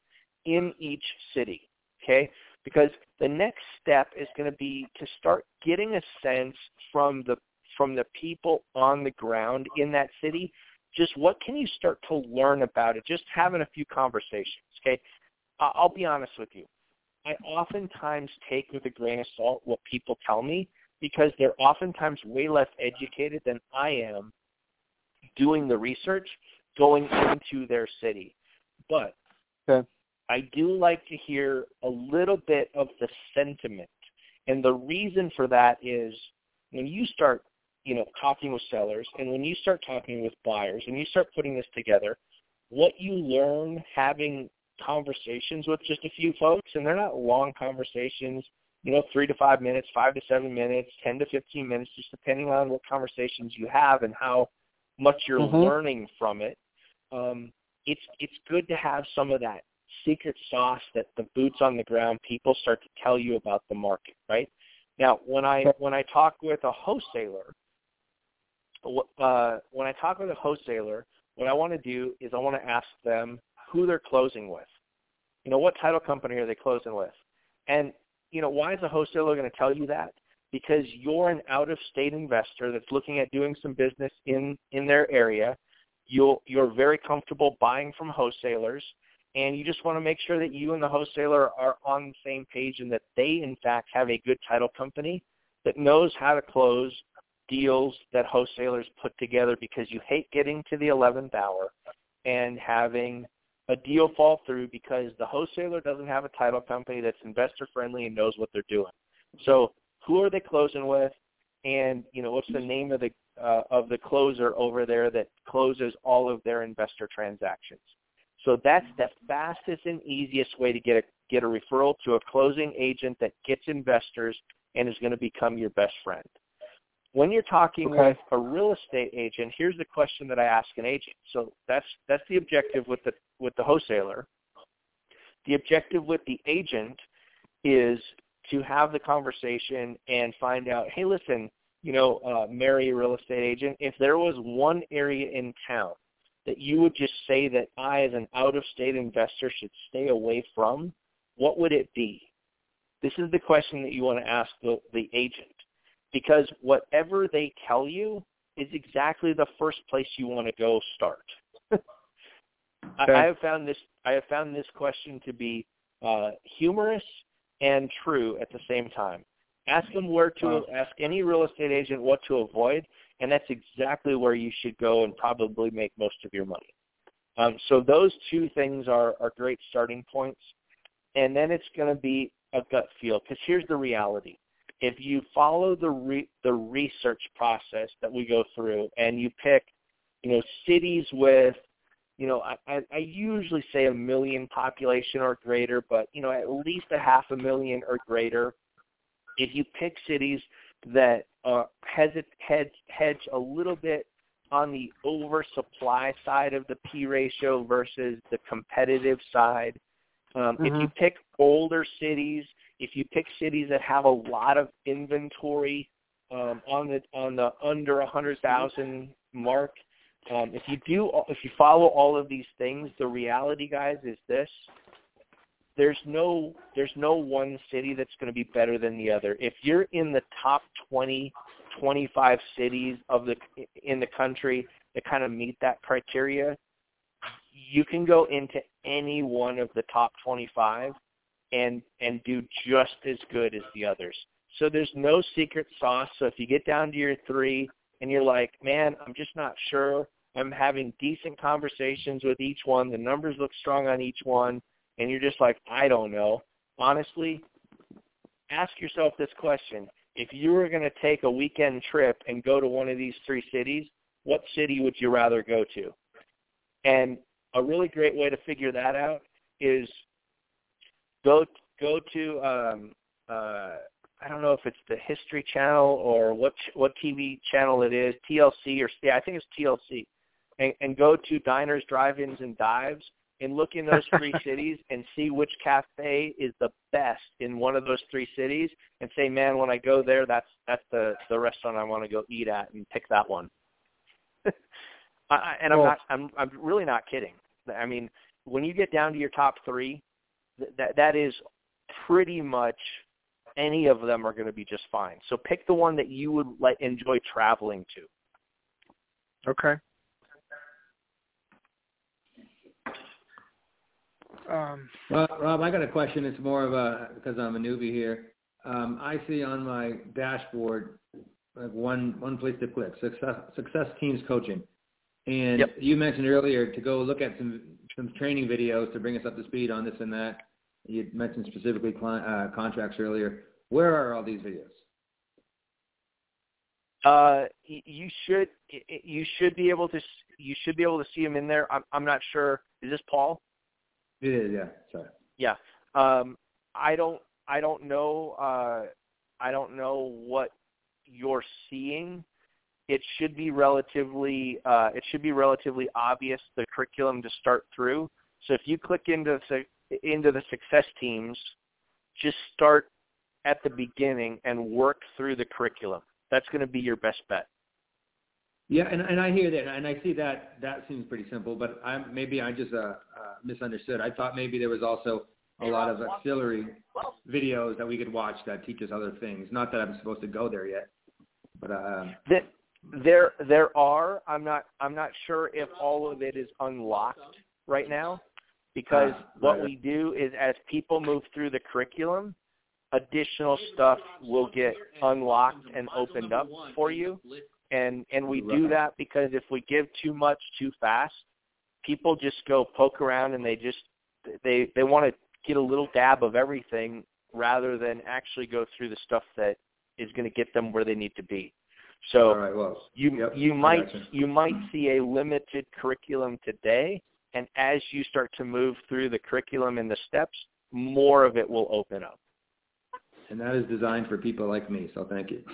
in each city, okay? Because the next step is going to be to start getting a sense from the from the people on the ground in that city, just what can you start to learn about it, just having a few conversations, okay? I'll be honest with you. I oftentimes take with a grain of salt what people tell me because they're oftentimes way less educated than I am doing the research, going into their city. But okay. I do like to hear a little bit of the sentiment. And the reason for that is when you start, you know, talking with sellers and when you start talking with buyers and you start putting this together, what you learn having conversations with just a few folks, and they're not long conversations, you know, three to five minutes, five to seven minutes, ten to fifteen minutes, just depending on what conversations you have and how much you're mm-hmm. learning from it. Um, it's it's good to have some of that secret sauce that the boots on the ground people start to tell you about the market, right? Now, when I when I talk with a wholesaler, uh, when I talk with a wholesaler, what I want to do is I want to ask them who they're closing with. You know, what title company are they closing with? And, you know, why is a wholesaler going to tell you that? Because you're an out-of-state investor that's looking at doing some business in, in their area. You'll, you're very comfortable buying from wholesalers, and you just want to make sure that you and the wholesaler are on the same page and that they, in fact, have a good title company that knows how to close deals that wholesalers put together, because you hate getting to the eleventh hour and having a deal fall through because the wholesaler doesn't have a title company that's investor-friendly and knows what they're doing. So who are they closing with? And, you know, what's the name of the uh, of the closer over there that closes all of their investor transactions? So that's the fastest and easiest way to get a get a referral to a closing agent that gets investors and is going to become your best friend. When you're talking okay. with a real estate agent, here's the question that I ask an agent. So that's that's the objective with the with the wholesaler. The objective with the agent is to have the conversation and find out, hey, listen, you know, uh, Mary, real estate agent, if there was one area in town that you would just say that I, as an out-of-state investor, should stay away from, what would it be? This is the question that you want to ask the, the agent. Because whatever they tell you is exactly the first place you want to go start. okay. I, I have found this. I have found this question to be uh, humorous and true at the same time. Ask them where to. Wow. Ask any real estate agent what to avoid, and that's exactly where you should go and probably make most of your money. Um, so those two things are, are great starting points, and then it's going to be a gut feel. Because here's the reality. If you follow the re, the research process that we go through and you pick, you know, cities with, you know, I, I, I usually say a million population or greater, but, you know, at least a half a million or greater, if you pick cities that uh, hedge, hedge, hedge a little bit on the oversupply side of the P ratio versus the competitive side, um, mm-hmm. if you pick older cities, if you pick cities that have a lot of inventory um, on the on the under a hundred thousand mark, um, if you do if you follow all of these things, the reality, guys, is this: there's no there's no one city that's going to be better than the other. If you're in the top twenty, twenty-five cities of the in the country that kind of meet that criteria, you can go into any one of the top twenty-five. And, and do just as good as the others. So there's no secret sauce. So if you get down to your three and you're like, man, I'm just not sure, I'm having decent conversations with each one, the numbers look strong on each one, and you're just like, I don't know. Honestly, ask yourself this question. If you were going to take a weekend trip and go to one of these three cities, what city would you rather go to? And a really great way to figure that out is Go go to um, uh, I don't know if it's the History Channel or what what T V channel it is, T L C or yeah, I think it's T L C, and, and go to Diners, Drive-ins, and Dives and look in those three cities and see which cafe is the best in one of those three cities, and say, man, when I go there, that's that's the, the restaurant I want to go eat at, and pick that one. I, and I'm well, not I'm I'm really not kidding. I mean, when you get down to your top three, th- that that is pretty much any of them are going to be just fine. So pick the one that you would like enjoy traveling to. Okay. Um, well, Rob, I got a question. It's more of a, because I'm a newbie here. Um, I see on my dashboard like one one place to click, Success, Success Teams Coaching. And yep. you mentioned earlier to go look at some some training videos to bring us up to speed on this and that. You mentioned specifically client, uh, contracts earlier. Where are all these videos? Uh, you should you should be able to you should be able to see them in there. I'm I'm not sure. Is this Paul? It is, yeah. Sorry. Yeah. Um, I don't I don't know uh, I don't know what you're seeing. It should be relatively uh, it should be relatively obvious the curriculum to start through. So if you click into into the success teams, just start at the beginning and work through the curriculum. That's going to be your best bet. Yeah, and, and I hear that, and I see that that seems pretty simple, but I'm, maybe I just uh, uh, misunderstood. I thought maybe there was also a lot of auxiliary videos that we could watch that teach us other things. Not that I'm supposed to go there yet, but uh, that there there are. I'm not I'm not sure if all of it is unlocked right now, because uh, what right. we do is as people move through the curriculum, additional stuff will get unlocked and opened up for you. And and we do that because if we give too much too fast, people just go poke around and they just they they want to get a little dab of everything rather than actually go through the stuff that is going to get them where they need to be. So All right, well, you yep, you might you might see a limited curriculum today, and as you start to move through the curriculum and the steps, more of it will open up. And that is designed for people like me, so thank you.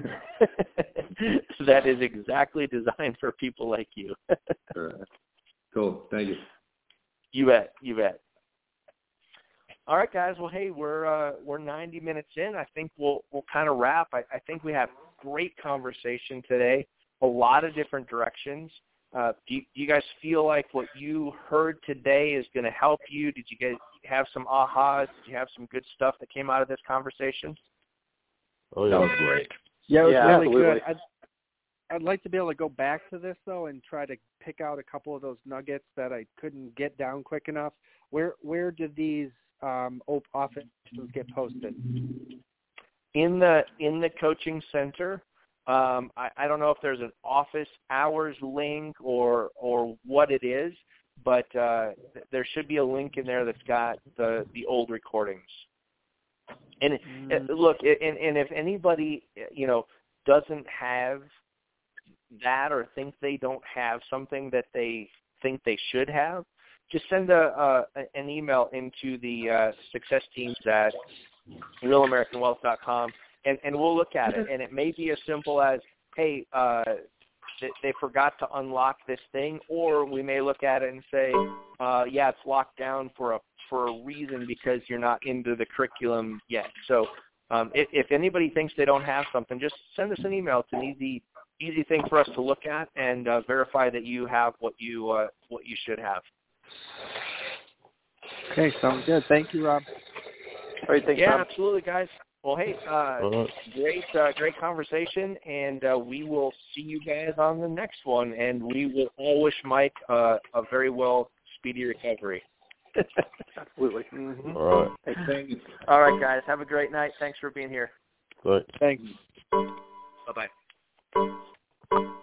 That is exactly designed for people like you. All right. Cool. Thank you. You bet. You bet. All right, guys. Well, hey, we're uh, we're ninety minutes in. I think we'll we'll kind of wrap. I, I think we have great conversation today. A lot of different directions. Uh, do, you, do you guys feel like what you heard today is going to help you? Did you guys have some ahas? Did you have some good stuff that came out of this conversation? Oh, yeah. That was great. Yeah, it was yeah, really absolutely. good. I'd, I'd like to be able to go back to this, though, and try to pick out a couple of those nuggets that I couldn't get down quick enough. Where where did these um, offices get posted? In the in the coaching center. Um, I, I don't know if there's an office hours link or or what it is, but uh, th- there should be a link in there that's got the, the old recordings. And mm. it, look, it, and, and if anybody you know doesn't have that or think they don't have something that they think they should have, just send a, a an email into the uh, success teams at real american wealth dot com. And, and we'll look at it, and it may be as simple as, hey, uh, they, they forgot to unlock this thing, or we may look at it and say, uh, yeah, it's locked down for a for a reason because you're not into the curriculum yet. So um, if, if anybody thinks they don't have something, just send us an email. It's an easy easy thing for us to look at and uh, verify that you have what you uh, what you should have. Okay, sounds good. Thank you, Rob. All right, thanks, yeah, Rob. absolutely, guys. Well, hey, uh, great, uh, great conversation, and uh, we will see you guys on the next one, and we will all wish Mike uh, a very well, speedy recovery. Absolutely. Mm-hmm. All right. Thanks, thank you. All right, guys. Have a great night. Thanks for being here. Thanks. Thanks. Bye-bye.